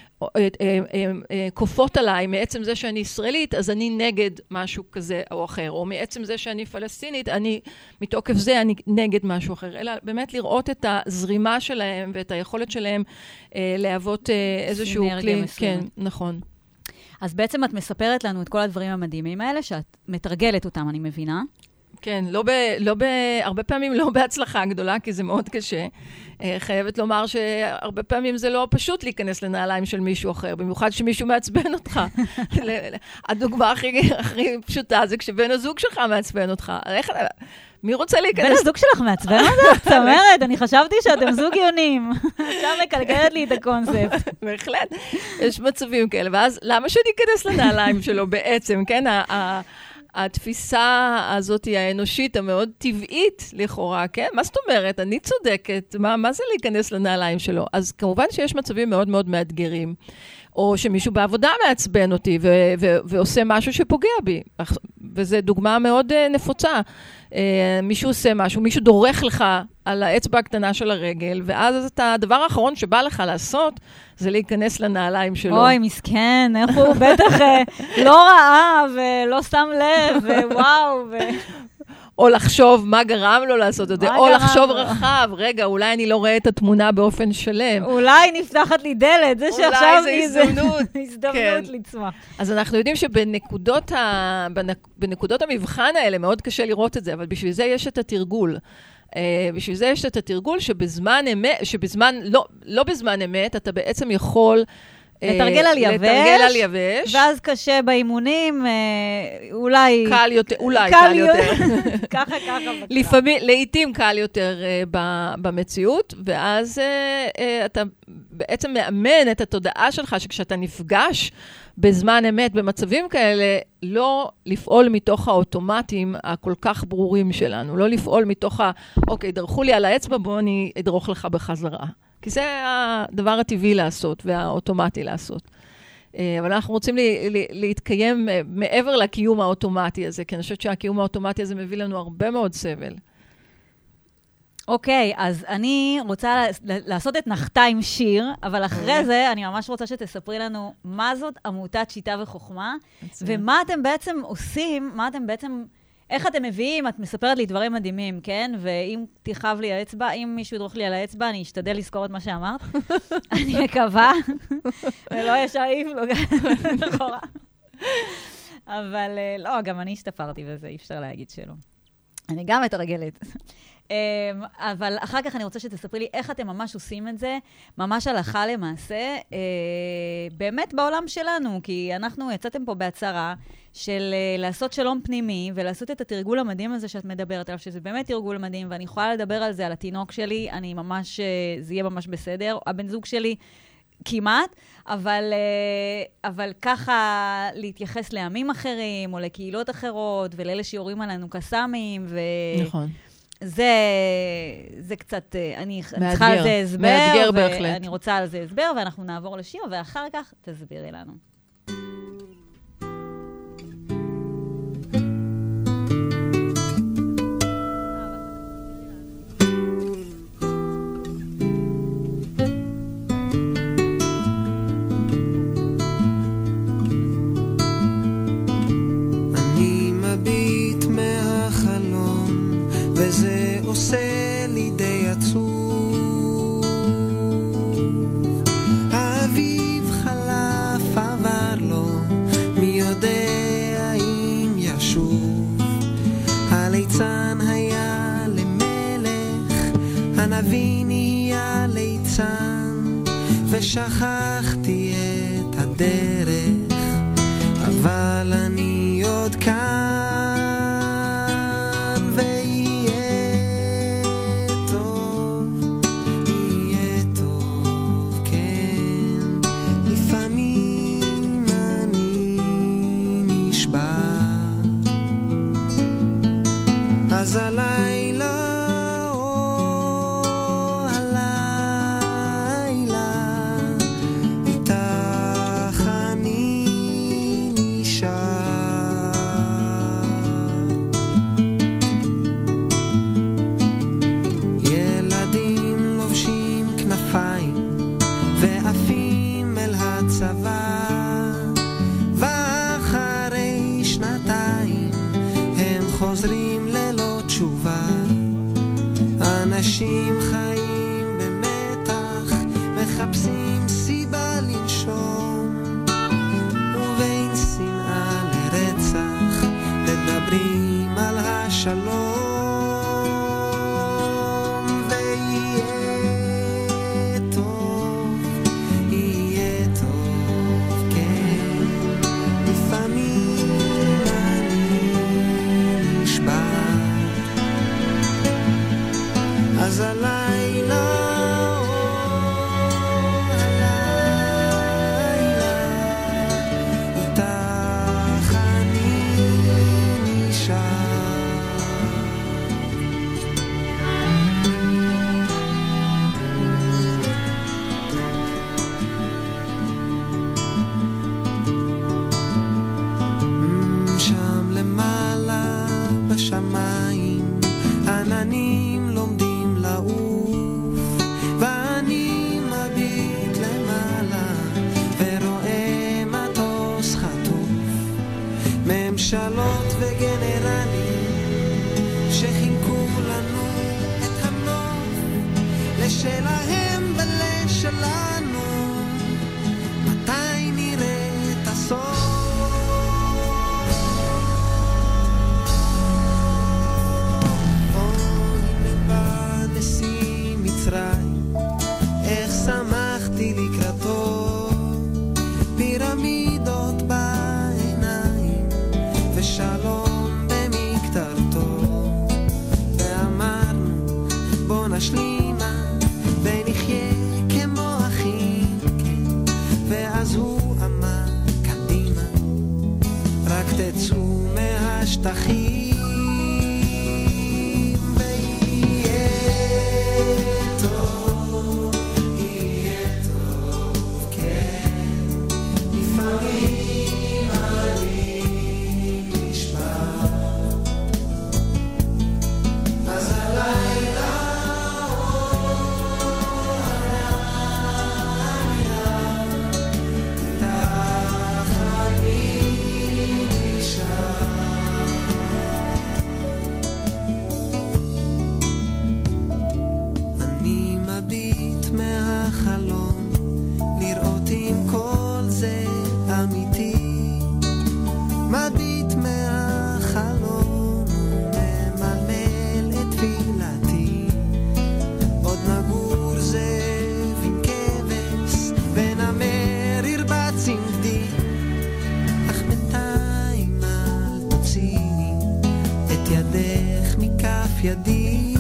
קופות עליי, מעצם זה שאני ישראלית, אז אני נגד משהו כזה או אחר, או מעצם זה שאני פלסטינית, אני, מתוקף זה אני נגד משהו אחר, אלא באמת לראות את הזרימה שלהם, ואת היכולת שלהם אה, להוות אה, איזשהו כלי. כן, נכון. אז בעצם את מספרת לנו את כל הדברים המדהימים האלה, שאת מתרגלת אותם, אני מבינה. כן, לא ב, לא ב, הרבה פעמים לא בהצלחה גדולה, כי זה מאוד קשה. חייבת לומר שהרבה פעמים זה לא פשוט להיכנס לנעליים של מישהו אחר, במיוחד שמישהו מעצבן אותך. הדוגמה הכי, הכי פשוטה זה כשבן הזוג שלך מעצבן אותך. איך, מי רוצה להיכנס? בן הזוג שלך מעצבן אותך? צמרת, אני חשבתי שאתם זוג יונים. עכשיו מקלקלת לי את הקונספט. בהחלט, יש מצבים כאלה. ואז למה שאני אכנס לנעליים שלו בעצם, כן? ה... התפיסה הזאת היא האנושית המאוד טבעית לכאורה, כן? מה זאת אומרת? אני צודקת. מה, מה זה להיכנס לנעליים שלו? אז כמובן שיש מצבים מאוד מאוד מאתגרים. או שמישהו בעבודה מעצבן אותי ו- ו- ועושה משהו שפוגע בי. וזו דוגמה מאוד uh, נפוצה. Uh, מישהו עושה משהו, מישהו דורך לך על האצבע הקטנה של הרגל, ואז אתה, הדבר האחרון שבא לך לעשות, זה להיכנס לנעליים שלו. אוי, מסכן, איך הוא בטח לא ראה ולא שם לב, ווואו. ו... או לחשוב מה גרם לו לעשות את זה, או גרם? לחשוב רחב, רגע, אולי אני לא רואה את התמונה באופן שלם. אולי נפתחת לי דלת, זה שעכשיו אולי זה הזדמנות. הזדמנות כן. לצמח. אז אנחנו יודעים שבנקודות ה... בנקודות המבחן האלה מאוד קשה לראות את זה, אבל בשביל זה יש את התרגול. Uh, בשביל זה יש את התרגול שבזמן אמת, שבזמן, לא, לא בזמן אמת, אתה בעצם יכול... לתרגל על יבש, לתרגל על יבש. ואז קשה באימונים, אולי... קל יותר, אולי קל, קל יותר. ככה, ככה. לפעמים, לעתים קל יותר uh, במציאות, ואז uh, uh, אתה בעצם מאמן את התודעה שלך, שכשאתה נפגש בזמן אמת, במצבים כאלה, לא לפעול מתוך האוטומטים הכל כך ברורים שלנו, לא לפעול מתוך ה... אוקיי, דרכו לי על האצבע, בוא אני אדרוך לך בחזרה. כי זה הדבר הטבעי לעשות, והאוטומטי לעשות. אבל אנחנו רוצים להתקיים מעבר לקיום האוטומטי הזה, כי אני חושבת שהקיום האוטומטי הזה מביא לנו הרבה מאוד סבל. אוקיי, אז אני רוצה לעשות את נחתה עם שיר, אבל אחרי זה אני ממש רוצה שתספרי לנו מה זאת עמותת שיטה וחוכמה, ומה אתם בעצם עושים, מה אתם בעצם... איך אתם מביאים? את מספרת לי דברים מדהימים, כן? ואם תכאב לי האצבע, אם מישהו ידרוך לי על האצבע, אני אשתדל לזכור את מה שאמרת. אני מקווה, ולא ישר איף לו אחורה. אבל לא, גם אני השתפרתי בזה, אי אפשר להגיד שלא. אני גם מתרגלת. אבל אחר כך אני רוצה שתספרי לי איך אתם ממש עושים את זה, ממש הלכה למעשה, באמת בעולם שלנו, כי אנחנו יצאתם פה בהצהרה של לעשות שלום פנימי, ולעשות את התרגול המדהים הזה שאת מדברת עליו, שזה באמת תרגול מדהים, ואני יכולה לדבר על זה, על התינוק שלי, אני ממש, זה יהיה ממש בסדר, הבן זוג שלי כמעט, אבל, אבל ככה להתייחס לעמים אחרים, או לקהילות אחרות, ולאלה שיורים עלינו קסאמים, ו... נכון. זה, זה קצת, אני מאתגר, צריכה על זה הסבר, מאתגר בהחלט. ואני רוצה על זה הסבר, ואנחנו נעבור לשיר, ואחר כך תסבירי לנו. אני מביט מהחלום וזה עושה לי די עצוב. האביב חלף עבר לו, מי יודע אם ישוב. הליצן היה למלך, הנביא נהיה ליצן, ושכחתי את הדרך, אבל אני עוד כאן. אז הלילה, או הלילה, איתך אני נשאר. וגנרלים שחינקו לנו את הנוף לשלהם ולשלנו מתי נראה את הסוף איך שמחתי לקראתו פירמידות בעיניים ושלום במקטרתו ואמרנו בוא נשלימה ונחיה כמו אחים כן. ואז הוא אמר קדימה רק תצאו מהשטחים ידי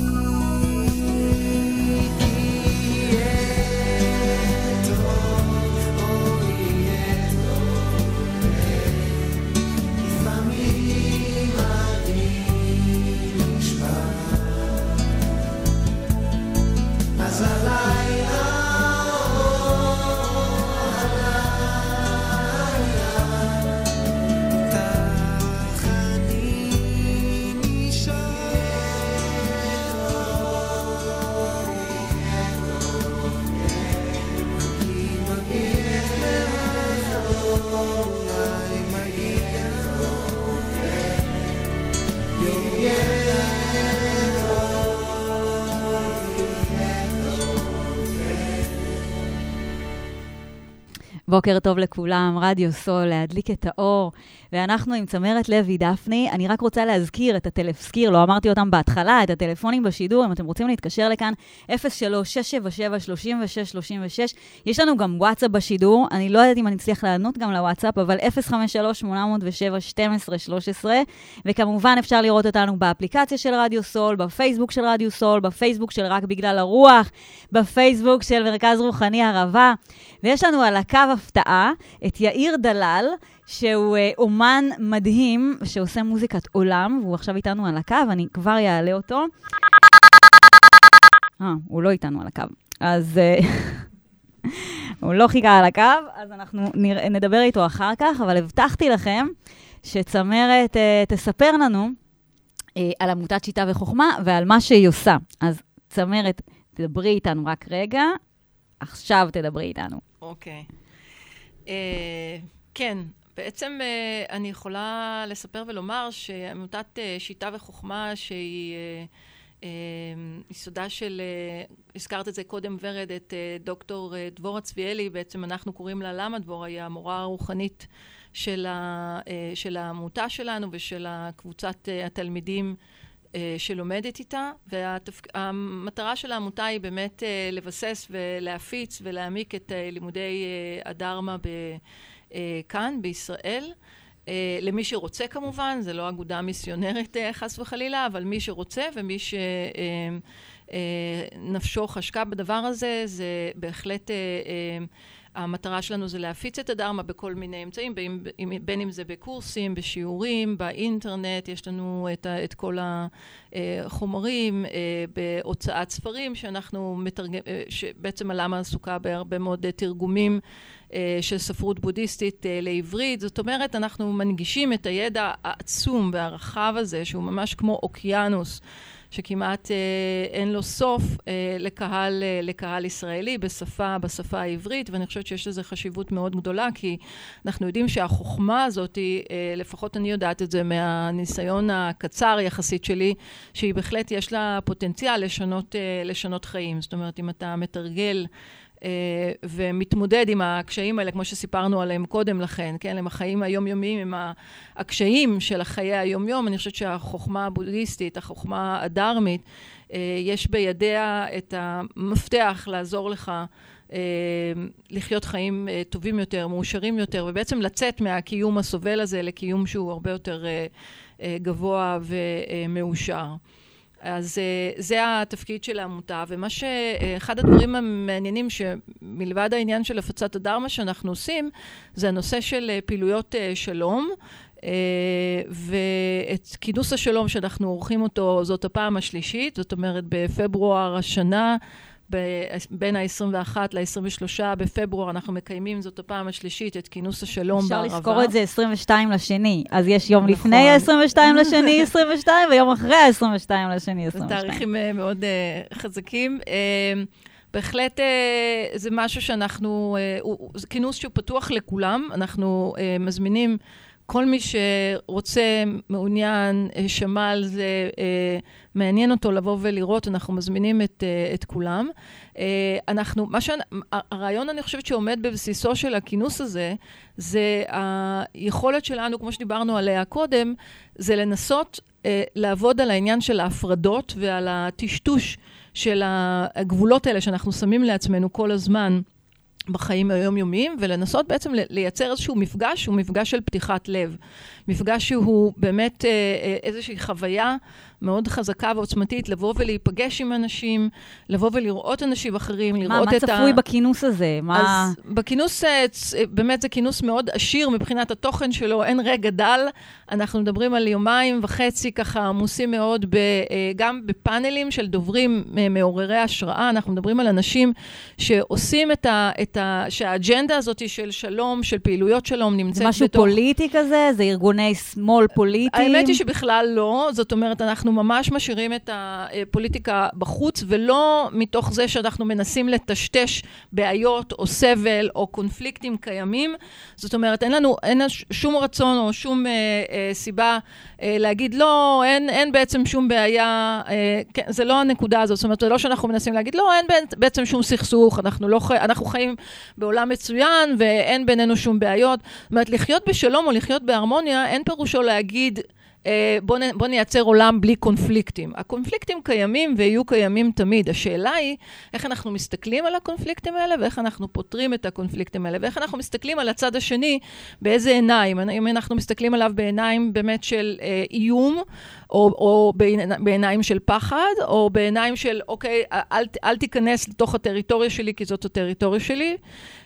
בוקר טוב לכולם, רדיו סול, להדליק את האור, ואנחנו עם צמרת לוי דפני. אני רק רוצה להזכיר את הטלפסקיר, לא אמרתי אותם בהתחלה, את הטלפונים בשידור, אם אתם רוצים להתקשר לכאן, אפס שלוש שש שבע שבע שלוש שש שלוש שש. יש לנו גם וואטסאפ בשידור, אני לא יודעת אם אני אצליח לענות גם לוואטסאפ, אבל אפס חמש שלוש שמונה אפס שבע שתים עשרה שלוש עשרה, וכמובן אפשר לראות אותנו באפליקציה של רדיו סול, בפייסבוק של רדיו סול, בפייסבוק של רק בגלל הרוח, בפייסבוק של מרכז רוחני ערבה, ויש לנו על הקו הפתעה את יאיר דלל, שהוא אומן מדהים, שעושה מוזיקת עולם, והוא עכשיו איתנו על הקו, אני כבר אעלה אותו. אה, הוא לא איתנו על הקו. אז הוא לא חיכה על הקו, אז אנחנו נרא, נדבר איתו אחר כך, אבל הבטחתי לכם שצמרת תספר לנו על עמותת שיטה וחוכמה, ועל מה שהיא עושה. אז צמרת, תדברי איתנו רק רגע, עכשיו תדברי איתנו. אוקיי. כן, בעצם אני יכולה לספר ולומר שעמותת שיטה וחוכמה שהיא יסודה של, הזכרת את זה קודם ורד, את דוקטור דבורה צביאלי, בעצם אנחנו קוראים לה למה דבורה, היא המורה הרוחנית של, ה, של העמותה שלנו ושל הקבוצת התלמידים שלומדת איתה, והמטרה של העמותה היא באמת לבסס ולהפיץ ולהעמיק את לימודי הדרמה כאן בישראל. למי שרוצה כמובן, זה לא אגודה מיסיונרית חס וחלילה, אבל מי שרוצה ומי שנפשו חשקה בדבר הזה, זה בהחלט המטרה שלנו זה להפיץ את הדרמה בכל מיני אמצעים, בין, בין אם זה בקורסים, בשיעורים, באינטרנט, יש לנו את, את כל החומרים, בהוצאת ספרים שאנחנו מתרגם, שבעצם הלמה עסוקה בהרבה מאוד תרגומים של ספרות בודהיסטית לעברית. זאת אומרת, אנחנו מנגישים את הידע העצום והרחב הזה, שהוא ממש כמו אוקיינוס, שכמעט אה, אין לו סוף אה, לקהל, אה, לקהל ישראלי בשפה, בשפה העברית, ואני חושבת שיש לזה חשיבות מאוד גדולה, כי אנחנו יודעים שהחוכמה הזאת, אה, לפחות אני יודעת את זה מהניסיון הקצר יחסית שלי, שהיא בהחלט יש לה פוטנציאל לשנות, אה, לשנות חיים. זאת אומרת, אם אתה מתרגל ומתמודד עם הקשיים האלה, כמו שסיפרנו עליהם קודם לכן, כן? עם החיים היומיומיים, עם הקשיים של החיי היומיום, אני חושבת שהחוכמה הבודהיסטית, החוכמה הדרמית, יש בידיה את המפתח לעזור לך לחיות חיים טובים יותר, מאושרים יותר, ובעצם לצאת מהקיום הסובל הזה לקיום שהוא הרבה יותר גבוה ומאושר. אז זה התפקיד של העמותה, ומה שאחד הדברים המעניינים שמלבד העניין של הפצת הדרמה שאנחנו עושים, זה הנושא של פעילויות שלום, ואת כינוס השלום שאנחנו עורכים אותו, זאת הפעם השלישית, זאת אומרת בפברואר השנה, בין ה-עשרים ואחד ל-עשרים ושלושה בפברואר אנחנו מקיימים, זאת הפעם השלישית, את כינוס השלום בערבה. אפשר לזכור את זה עשרים ושתיים לשני, אז יש יום לפני ה-עשרים ושתיים לשני עשרים ושתיים, ויום אחרי ה-עשרים ושתיים לשני עשרים ושתיים. זה תאריכים מאוד חזקים. בהחלט זה משהו שאנחנו, זה כינוס שהוא פתוח לכולם, אנחנו מזמינים כל מי שרוצה, מעוניין, שמע על זה, מעניין אותו לבוא ולראות, אנחנו מזמינים את, את כולם. אנחנו, מה שהרעיון אני חושבת שעומד בבסיסו של הכינוס הזה, זה היכולת שלנו, כמו שדיברנו עליה קודם, זה לנסות לעבוד על העניין של ההפרדות ועל הטשטוש של הגבולות האלה שאנחנו שמים לעצמנו כל הזמן, בחיים היומיומיים, ולנסות בעצם לייצר איזשהו מפגש, הוא מפגש של פתיחת לב. מפגש שהוא באמת איזושהי חוויה מאוד חזקה ועוצמתית, לבוא ולהיפגש עם אנשים, לבוא ולראות אנשים אחרים, לראות מה, את ה... מה צפוי בכינוס הזה? מה... אז בכינוס, באמת זה כינוס מאוד עשיר מבחינת התוכן שלו, אין רגע דל, אנחנו מדברים על יומיים וחצי ככה עמוסים מאוד, ב, גם בפאנלים של דוברים מעוררי השראה, אנחנו מדברים על אנשים שעושים את ה... את ה שהאג'נדה הזאת של שלום, של פעילויות שלום נמצאת בתוך... זה משהו פוליטי כזה? זה ארגוני שמאל פוליטיים? האמת היא שבכלל לא, זאת אומרת, אנחנו ממש משאירים את הפוליטיקה בחוץ, ולא מתוך זה שאנחנו מנסים לטשטש בעיות או סבל או קונפליקטים קיימים. זאת אומרת, אין לנו, אין שום רצון או שום אה, אה, סיבה אה, להגיד, לא, אין, אין בעצם שום בעיה, אה, כן, זה לא הנקודה הזאת. זאת אומרת, זה לא שאנחנו מנסים להגיד, לא, אין בעצם שום סכסוך, אנחנו, לא, אנחנו חיים בעולם מצוין ואין בינינו שום בעיות. זאת אומרת, לחיות בשלום או לחיות בהרמוניה, אין פירושו להגיד, בוא, נ, בוא נייצר עולם בלי קונפליקטים. הקונפליקטים קיימים ויהיו קיימים תמיד. השאלה היא איך אנחנו מסתכלים על הקונפליקטים האלה ואיך אנחנו פותרים את הקונפליקטים האלה ואיך אנחנו מסתכלים על הצד השני באיזה עיניים. אם אנחנו מסתכלים עליו בעיניים באמת של אה, איום או, או בעיניים של פחד או בעיניים של אוקיי, אל, אל תיכנס לתוך הטריטוריה שלי כי זאת הטריטוריה שלי.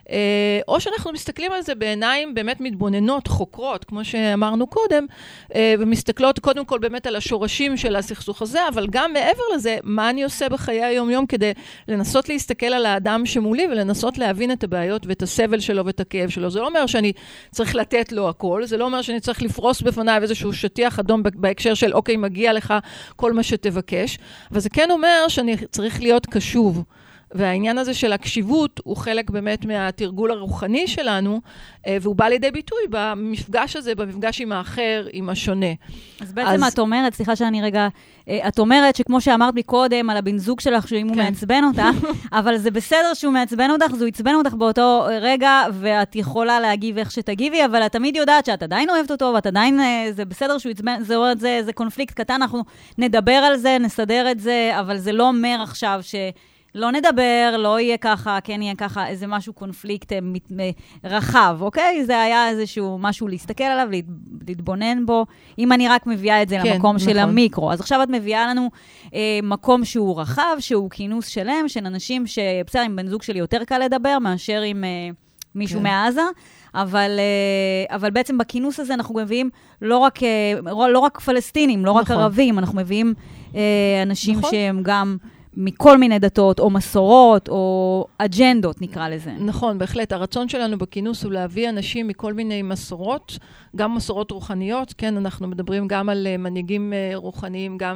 או שאנחנו מסתכלים על זה בעיניים באמת מתבוננות, חוקרות, כמו שאמרנו קודם, ומסתכלות קודם כל באמת על השורשים של הסכסוך הזה, אבל גם מעבר לזה, מה אני עושה בחיי היום-יום כדי לנסות להסתכל על האדם שמולי, ולנסות להבין את הבעיות ואת הסבל שלו ואת הכאב שלו. זה לא אומר שאני צריך לתת לו הכל, זה לא אומר שאני צריך לפרוס בפניו איזשהו שטיח אדום בהקשר של, אוקיי, מגיע לך כל מה שתבקש, אבל זה כן אומר שאני צריך להיות קשוב. והעניין הזה של הקשיבות הוא חלק באמת מהתרגול הרוחני שלנו, והוא בא לידי ביטוי במפגש הזה, במפגש עם האחר, עם השונה. אז בעצם אז... את אומרת, סליחה שאני רגע, את אומרת שכמו שאמרת לי קודם על הבן זוג שלך, שאם הוא כן. מעצבן אותך, אבל זה בסדר שהוא מעצבן אותך, אז הוא יצבן אותך באותו רגע, ואת יכולה להגיב איך שתגיבי, אבל את תמיד יודעת שאת עדיין אוהבת אותו, ואת עדיין, זה בסדר שהוא יצבן, זה, זה, זה קונפליקט קטן, אנחנו נדבר על זה, נסדר את זה, אבל זה לא אומר עכשיו ש... לא נדבר, לא יהיה ככה, כן יהיה ככה, איזה משהו קונפליקט רחב, אוקיי? זה היה איזשהו משהו להסתכל עליו, להתבונן בו, אם אני רק מביאה את זה כן, למקום נכון. של המיקרו. אז עכשיו את מביאה לנו אה, מקום שהוא רחב, שהוא כינוס שלם, של אנשים שבסדר, עם בן זוג שלי יותר קל לדבר, מאשר עם אה, מישהו כן. מעזה, אבל, אה, אבל בעצם בכינוס הזה אנחנו מביאים לא רק, אה, לא רק פלסטינים, לא רק נכון. ערבים, אנחנו מביאים אה, אנשים נכון. שהם גם... מכל מיני דתות, או מסורות, או אג'נדות, נקרא לזה. נכון, בהחלט. הרצון שלנו בכינוס הוא להביא אנשים מכל מיני מסורות, גם מסורות רוחניות, כן, אנחנו מדברים גם על מנהיגים רוחניים, גם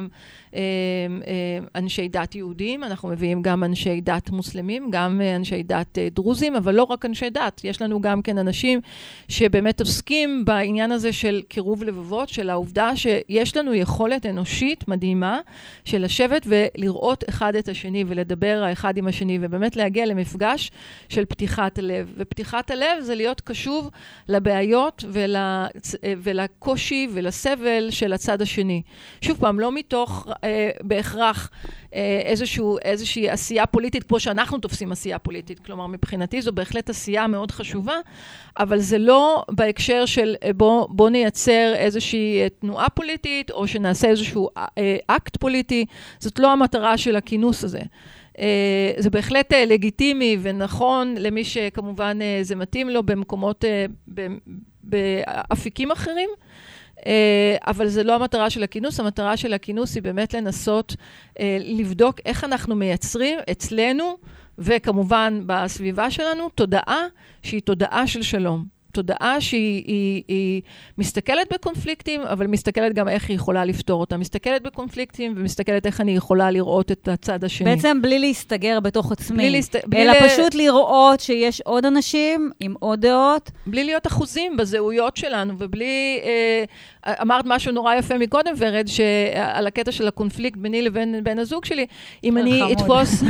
אנשי דת יהודים, אנחנו מביאים גם אנשי דת מוסלמים, גם אנשי דת דרוזים, אבל לא רק אנשי דת. יש לנו גם כן אנשים שבאמת עוסקים בעניין הזה של קירוב לבבות, של העובדה שיש לנו יכולת אנושית מדהימה של לשבת ולראות אחד את השני ולדבר האחד עם השני, ובאמת להגיע למפגש של פתיחת הלב. ופתיחת הלב זה להיות קשוב לבעיות ול, ולקושי ולסבל של הצד השני. שוב פעם, לא מתוך אה, בהכרח אה, איזשהו, איזושהי עשייה פוליטית, כמו שאנחנו תופסים עשייה פוליטית. כלומר, מבחינתי זו בהחלט עשייה מאוד חשובה, אבל זה לא בהקשר של בוא, בוא נייצר איזושהי תנועה פוליטית, או שנעשה איזשהו אה, אקט פוליטי. זאת לא המטרה של הכינוס הזה. זה בהחלט לגיטימי ונכון למי שכמובן זה מתאים לו במקומות, באפיקים אחרים, אבל זה לא המטרה של הכינוס. המטרה של הכינוס היא באמת לנסות לבדוק איך אנחנו מייצרים אצלנו, וכמובן בסביבה שלנו, תודעה שהיא תודעה של שלום. תודעה שהיא היא, היא מסתכלת בקונפליקטים, אבל מסתכלת גם איך היא יכולה לפתור אותה. מסתכלת בקונפליקטים ומסתכלת איך אני יכולה לראות את הצד השני. בעצם בלי להסתגר בתוך עצמי. בלי להסת... בלי אלא ל... פשוט לראות שיש עוד אנשים עם עוד דעות. בלי להיות אחוזים בזהויות שלנו, ובלי... אה, אמרת משהו נורא יפה מקודם, ורד, שעל הקטע של הקונפליקט ביני לבין בן הזוג שלי, אם אני אתפוס...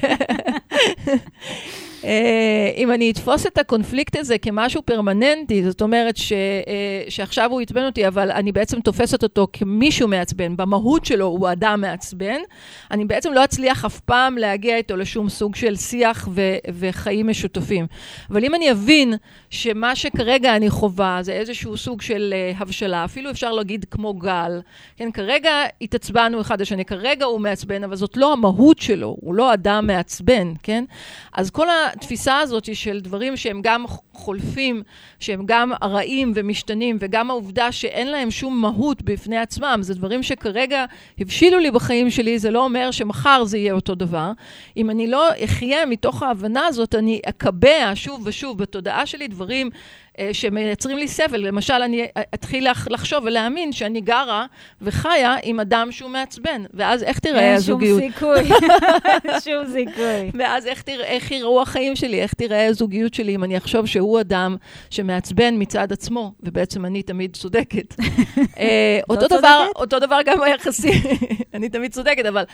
אם אני אתפוס את הקונפליקט הזה כמשהו פרמננטי, זאת אומרת ש, שעכשיו הוא יתבן אותי, אבל אני בעצם תופסת אותו כמישהו מעצבן, במהות שלו הוא אדם מעצבן, אני בעצם לא אצליח אף פעם להגיע איתו לשום סוג של שיח ו, וחיים משותפים. אבל אם אני אבין שמה שכרגע אני חובה, זה איזשהו סוג של הבשלה, אפילו אפשר להגיד כמו גל, כן, כרגע התעצבנו אחד השני, כרגע הוא מעצבן, אבל זאת לא המהות שלו, הוא לא אדם מעצבן, כן? אז כל התפיסה הזאת של דברים שהם גם חולפים, שהם גם הרעים ומשתנים, וגם העובדה שאין להם שום מהות בפני עצמם, זה דברים שכרגע הבשילו לי בחיים שלי, זה לא אומר שמחר זה יהיה אותו דבר. אם אני לא אחיה מתוך ההבנה הזאת, אני אקבע שוב ושוב בתודעה שלי דברים שמייצרים לי סבל. למשל, אני אתחיל לחשוב ולהאמין שאני גרה וחיה עם אדם שהוא מעצבן. ואז איך תראה הזוגיות? אין שום סיכוי. שום סיכוי. ואז איך, תראה, איך יראו החיים שלי? איך תראה הזוגיות שלי אם אני אחשוב שהוא אדם שמעצבן מצד עצמו, ובעצם אני תמיד צודקת. אותו דבר, אותו דבר גם ביחסים. אני תמיד צודקת, אבל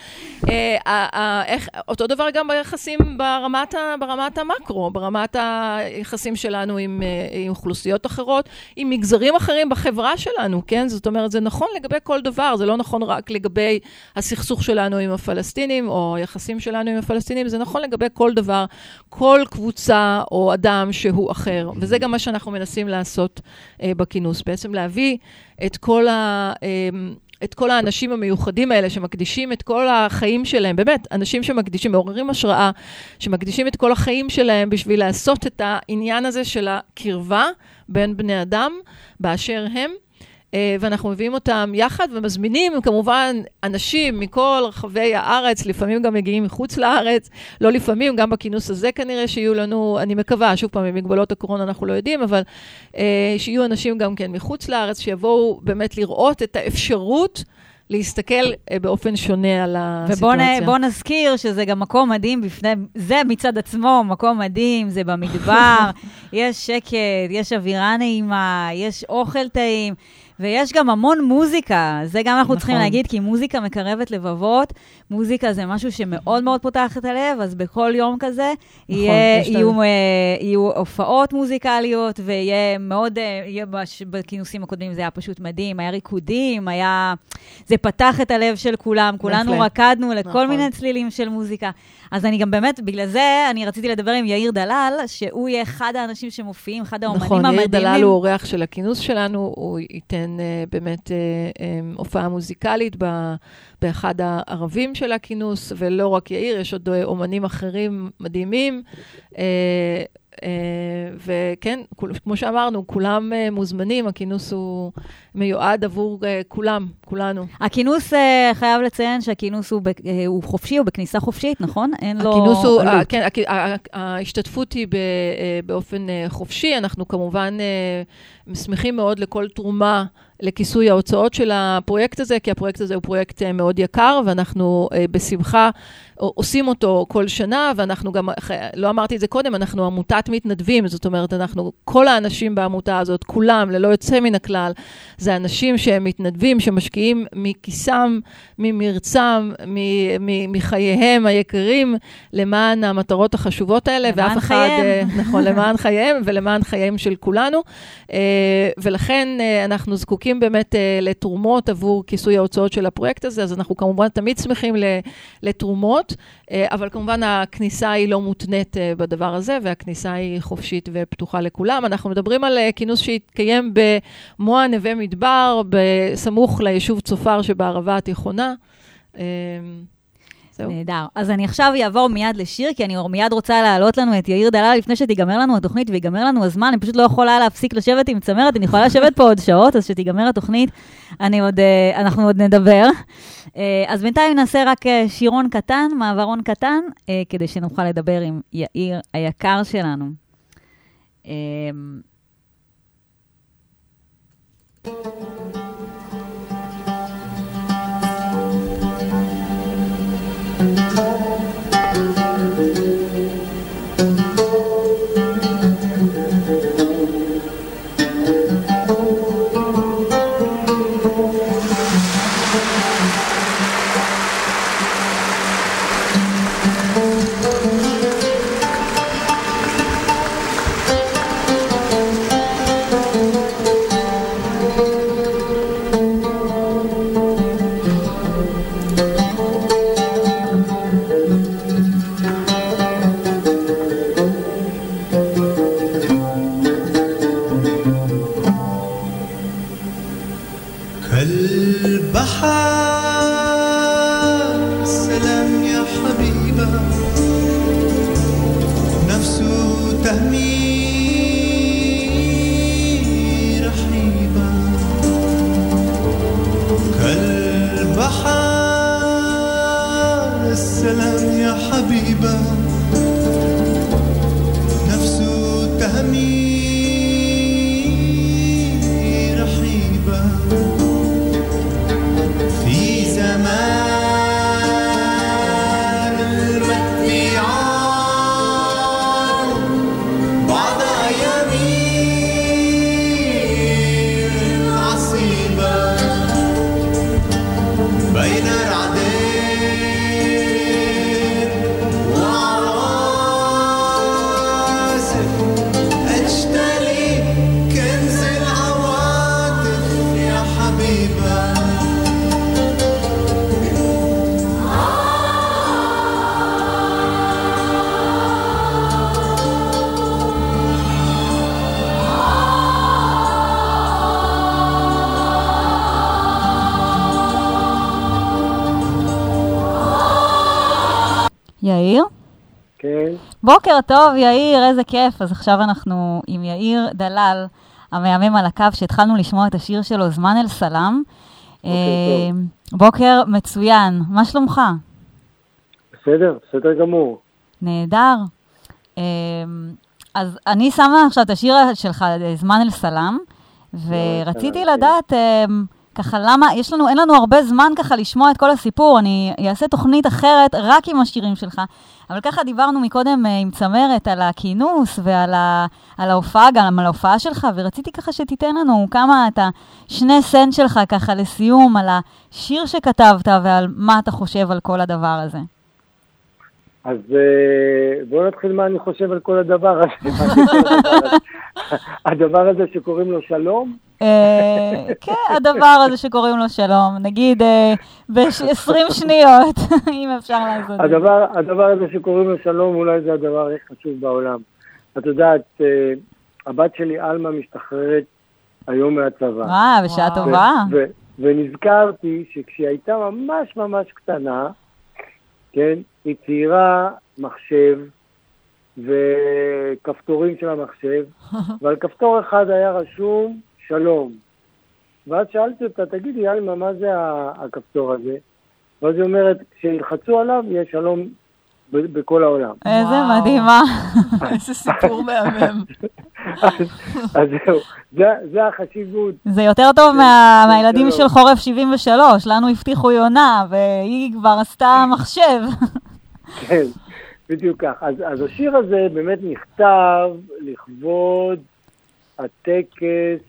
אותו דבר גם ביחסים ברמת המקרו, ברמת היחסים שלנו עם אוכלוסיות אחרות, עם מגזרים אחרים בחברה שלנו, כן? זאת אומרת, זה נכון לגבי כל דבר, זה לא נכון רק לגבי הסכסוך שלנו עם הפלסטינים, או היחסים שלנו עם הפלסטינים, זה נכון לגבי כל דבר, כל קבוצה או אדם שהוא אחר. וזה גם מה שאנחנו מנסים לעשות אה, בכינוס, בעצם להביא את כל ה... אה, את כל האנשים המיוחדים האלה שמקדישים את כל החיים שלהם, באמת, אנשים שמקדישים, מעוררים השראה, שמקדישים את כל החיים שלהם בשביל לעשות את העניין הזה של הקרבה בין בני אדם באשר הם, ואנחנו מביאים אותם יחד ומזמינים כמובן אנשים מכל רחבי הארץ, לפעמים גם מגיעים מחוץ לארץ, לא לפעמים, גם בכינוס הזה כנראה שיהיו לנו, אני מקווה, שוב פעם, ממגבלות הקורונה אנחנו לא יודעים, אבל שיהיו אנשים גם כן מחוץ לארץ, שיבואו באמת לראות את האפשרות להסתכל באופן שונה על הסיטואציה. ובוא נזכיר שזה גם מקום מדהים בפני, זה מצד עצמו, מקום מדהים, זה במדבר, יש שקט, יש אווירה נעימה, יש אוכל טעים, ויש גם המון מוזיקה, זה גם אנחנו נכון. צריכים להגיד, כי מוזיקה מקרבת לבבות, מוזיקה זה משהו שמאוד מאוד פותח את הלב, אז בכל יום כזה נכון, יהיה, יהיו, יהיו הופעות מוזיקליות, ויהיה מאוד, יהיה בכינוסים הקודמים זה היה פשוט מדהים, היה ריקודים, היה, זה פתח את הלב של כולם, כולנו נפלא. רקדנו לכל נכון. מיני צלילים של מוזיקה, אז אני גם באמת, בגלל זה, אני רציתי לדבר עם יאיר דלל, שהוא יהיה אחד האנשים שמופיעים, אחד האומנים נכון, המדהימים. נכון, יאיר דלל הוא אורח של הכינוס שלנו, הוא ייתן uh, באמת uh, um, הופעה מוזיקלית ב, באחד הערבים של הכינוס, ולא רק יאיר, יש עוד אומנים אחרים מדהימים, uh, Uh, וכן, כמו שאמרנו, כולם uh, מוזמנים, הכינוס הוא מיועד עבור uh, כולם, כולנו. הכינוס, uh, חייב לציין שהכינוס הוא, ב, uh, הוא חופשי, הוא בכניסה חופשית, נכון? אין לו הכינוס הוא, עלות. Uh, כן, ההשתתפות היא ב, uh, באופן uh, חופשי, אנחנו כמובן uh, שמחים מאוד לכל תרומה לכיסוי ההוצאות של הפרויקט הזה, כי הפרויקט הזה הוא פרויקט מאוד יקר, ואנחנו בשמחה עושים אותו כל שנה, ואנחנו גם, לא אמרתי את זה קודם, אנחנו עמותת מתנדבים, זאת אומרת, אנחנו, כל האנשים בעמותה הזאת, כולם, ללא יוצא מן הכלל, זה אנשים שהם מתנדבים, שמשקיעים מכיסם, ממרצם, מחייהם היקרים, למען המטרות החשובות האלה, ואף אחד, חייהם. נכון, למען חייהם, ולמען חייהם של כולנו, ולכן אנחנו זקוקים באמת לתרומות עבור כיסוי ההוצאות של הפרויקט הזה, אז אנחנו כמובן תמיד שמחים לתרומות, אבל כמובן הכניסה היא לא מותנית בדבר הזה, והכניסה היא חופשית ופתוחה לכולם. אנחנו מדברים על כינוס שהתקיים במוע נווה מדבר, בסמוך ליישוב צופר שבערבה התיכונה. נהדר. אז אני עכשיו אעבור מיד לשיר, כי אני מיד רוצה להעלות לנו את יאיר דלל, לפני שתיגמר לנו התוכנית ויגמר לנו הזמן, אני פשוט לא יכולה להפסיק לשבת עם צמרת, אני יכולה לשבת פה עוד שעות, אז שתיגמר התוכנית, אני עוד, אנחנו עוד נדבר. אז בינתיים נעשה רק שירון קטן, מעברון קטן, כדי שנוכל לדבר עם יאיר היקר שלנו. יאיר? כן. בוקר טוב, יאיר, איזה כיף. אז עכשיו אנחנו עם יאיר דלל, המאמן על הקו, שהתחלנו לשמוע את השיר שלו, זמן אל סלם. בוקר טוב. בוקר מצוין. מה שלומך? בסדר, בסדר גמור. נהדר. אז אני שמה עכשיו את השיר שלך, זמן אל סלם, ורציתי לדעת ככה למה, יש לנו, אין לנו הרבה זמן ככה לשמוע את כל הסיפור, אני אעשה תוכנית אחרת רק עם השירים שלך, אבל ככה דיברנו מקודם עם צמרת על הכינוס ועל ה, על ההופעה, גם על ההופעה שלך, ורציתי ככה שתיתן לנו כמה את השני סנט שלך ככה לסיום, על השיר שכתבת ועל מה אתה חושב על כל הדבר הזה. אז בואו נתחיל מה אני חושב על כל הדבר הזה. הדבר הזה שקוראים לו שלום? כן, הדבר הזה שקוראים לו שלום. נגיד ב-עשרים שניות, אם אפשר לעשות את זה. הדבר הזה שקוראים לו שלום, אולי זה הדבר הכי חשוב בעולם. את יודעת, הבת שלי אלמה משתחררת היום מהצבא. אה, בשעה טובה. ונזכרתי שכשהיא הייתה ממש ממש קטנה, כן, היא ציירה מחשב וכפתורים של המחשב, ועל כפתור אחד היה רשום שלום. ואז שאלתי אותה, תגידי, אלמה, מה זה הכפתור הזה? ואז היא אומרת, כשילחצו עליו, יהיה שלום ב- בכל העולם. איזה מדהימה. איזה סיפור מהמם. אז זהו, זה החשיבות. זה יותר טוב מהילדים של חורף שבעים ושלוש, לנו הבטיחו יונה, והיא כבר עשתה מחשב. כן, בדיוק כך. אז השיר הזה באמת נכתב לכבוד הטקס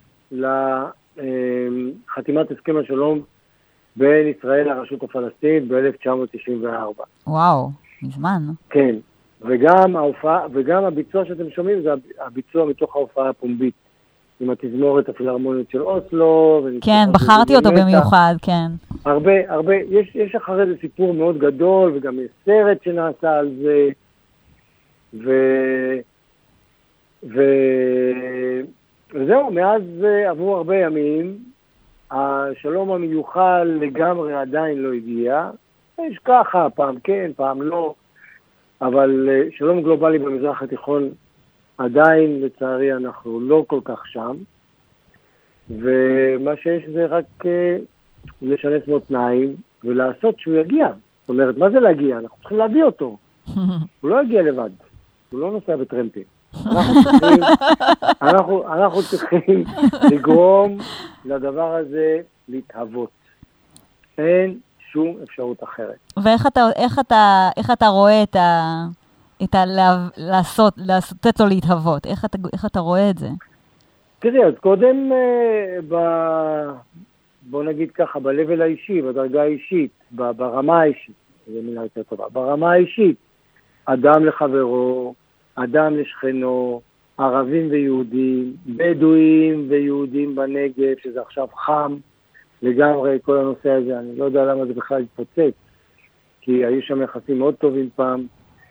לחתימת הסכם השלום בין ישראל לרשות הפלסטינית ב-אלף תשע מאות תשעים וארבע. וואו, מזמן. כן, וגם ההופעה, וגם הביצוע שאתם שומעים זה הביצוע מתוך ההופעה הפומבית, עם התזמורת הפילהרמונית של אוסלו. כן, בחרתי אותו במיוחד, כן. הרבה, הרבה, יש, יש אחרי זה סיפור מאוד גדול, וגם יש סרט שנעשה על זה, ו... ו... וזהו, מאז עברו הרבה ימים, השלום המיוחל לגמרי עדיין לא הגיע, יש ככה, פעם כן, פעם לא, אבל שלום גלובלי במזרח התיכון עדיין, לצערי, אנחנו לא כל כך שם, ומה שיש זה רק לשנס מותניים ולעשות שהוא יגיע. זאת אומרת, מה זה להגיע? אנחנו צריכים להביא אותו. הוא לא יגיע לבד, הוא לא נוסע בטרמפים. אנחנו צריכים, אנחנו, אנחנו צריכים לגרום לדבר הזה להתהוות. אין שום אפשרות אחרת. ואיך אתה, איך אתה, איך אתה רואה את ה, את ה, לעשות, לתת לו להתהוות? איך אתה, איך אתה רואה את זה? תראי, אז קודם, ב, בוא נגיד ככה, ב-level האישי, בדרגה האישית, ברמה האישית, זו מילה יותר טובה, ברמה האישית, אדם לחברו, אדם לשכנו, ערבים ויהודים, בדואים ויהודים בנגב, שזה עכשיו חם לגמרי, כל הנושא הזה. אני לא יודע למה זה בכלל התפוצץ, כי היו שם יחסים מאוד טובים פעם.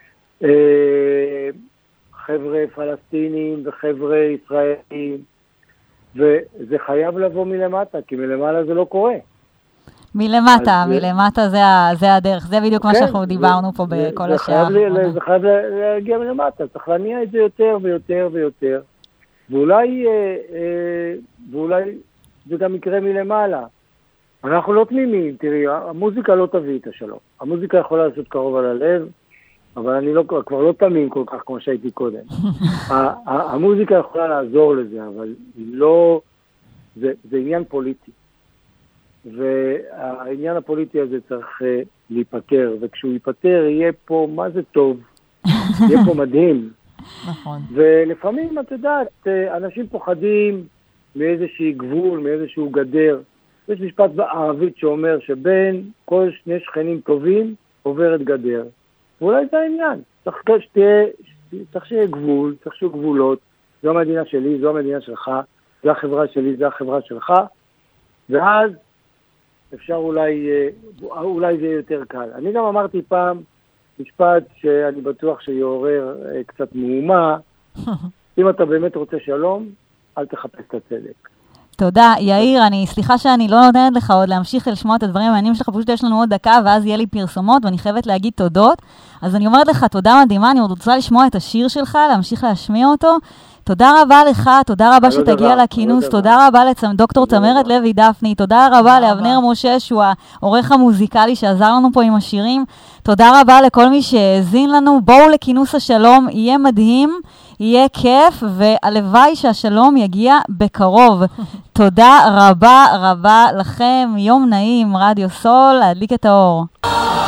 חבר'ה פלסטינים וחבר'ה ישראלים, וזה חייב לבוא מלמטה, כי מלמעלה זה לא קורה. מלמטה, מלמטה זה, זה הדרך, זה בדיוק מה שאנחנו דיברנו פה בכל השעה. זה חייב להגיע מלמטה, צריך להניע את זה יותר ויותר ויותר, ואולי, ואולי זה גם יקרה מלמעלה. אנחנו לא תמימים, תראי, המוזיקה לא תביא את השלום. המוזיקה יכולה לעשות קרוב על הלב, אבל אני לא, כבר לא תמים כל כך כמו שהייתי קודם. המוזיקה יכולה לעזור לזה, אבל לא, זה, זה עניין פוליטי. והעניין הפוליטי הזה צריך להיפטר, וכשהוא ייפטר יהיה פה, מה זה טוב? יהיה פה מדהים. נכון. ולפעמים, את יודעת, אנשים פוחדים מאיזושהי גבול, מאיזשהו גדר. יש משפט בערבית שאומר שבין כל שני שכנים טובים עוברת גדר. ואולי זה העניין. צריך שתהיה, צריך שיהיה גבול, צריך שיהיו גבולות. זו המדינה שלי, זו המדינה שלך, זו החברה שלי, זו החברה שלך. ואז אפשר אולי, אולי זה יותר קל. אני גם אמרתי פעם משפט שאני בטוח שיעורר קצת מהומה. אם אתה באמת רוצה שלום, אל תחפש את הצדק. תודה, יאיר, אני, סליחה שאני לא נותנת לך עוד להמשיך לשמוע את הדברים העניינים שלך, פשוט יש לנו עוד דקה, ואז יהיה לי פרסומות, ואני חייבת להגיד תודות. אז אני אומרת לך, תודה מדהימה, אני עוד רוצה לשמוע את השיר שלך, להמשיך להשמיע אותו. תודה רבה לך, תודה רבה שתגיע לכינוס, תודה רבה לדוקטור צמרת לוי דפני, תודה רבה לאבנר משה, שהוא העורך המוזיקלי שעזר לנו פה עם השירים, תודה רבה לכל מי שהאזין לנו, בואו לכינוס השלום, יהיה מדהים, יהיה כיף, והלוואי שהשלום יגיע בקרוב. תודה רבה רבה לכם, יום נעים, רדיו סול, להדליק את האור.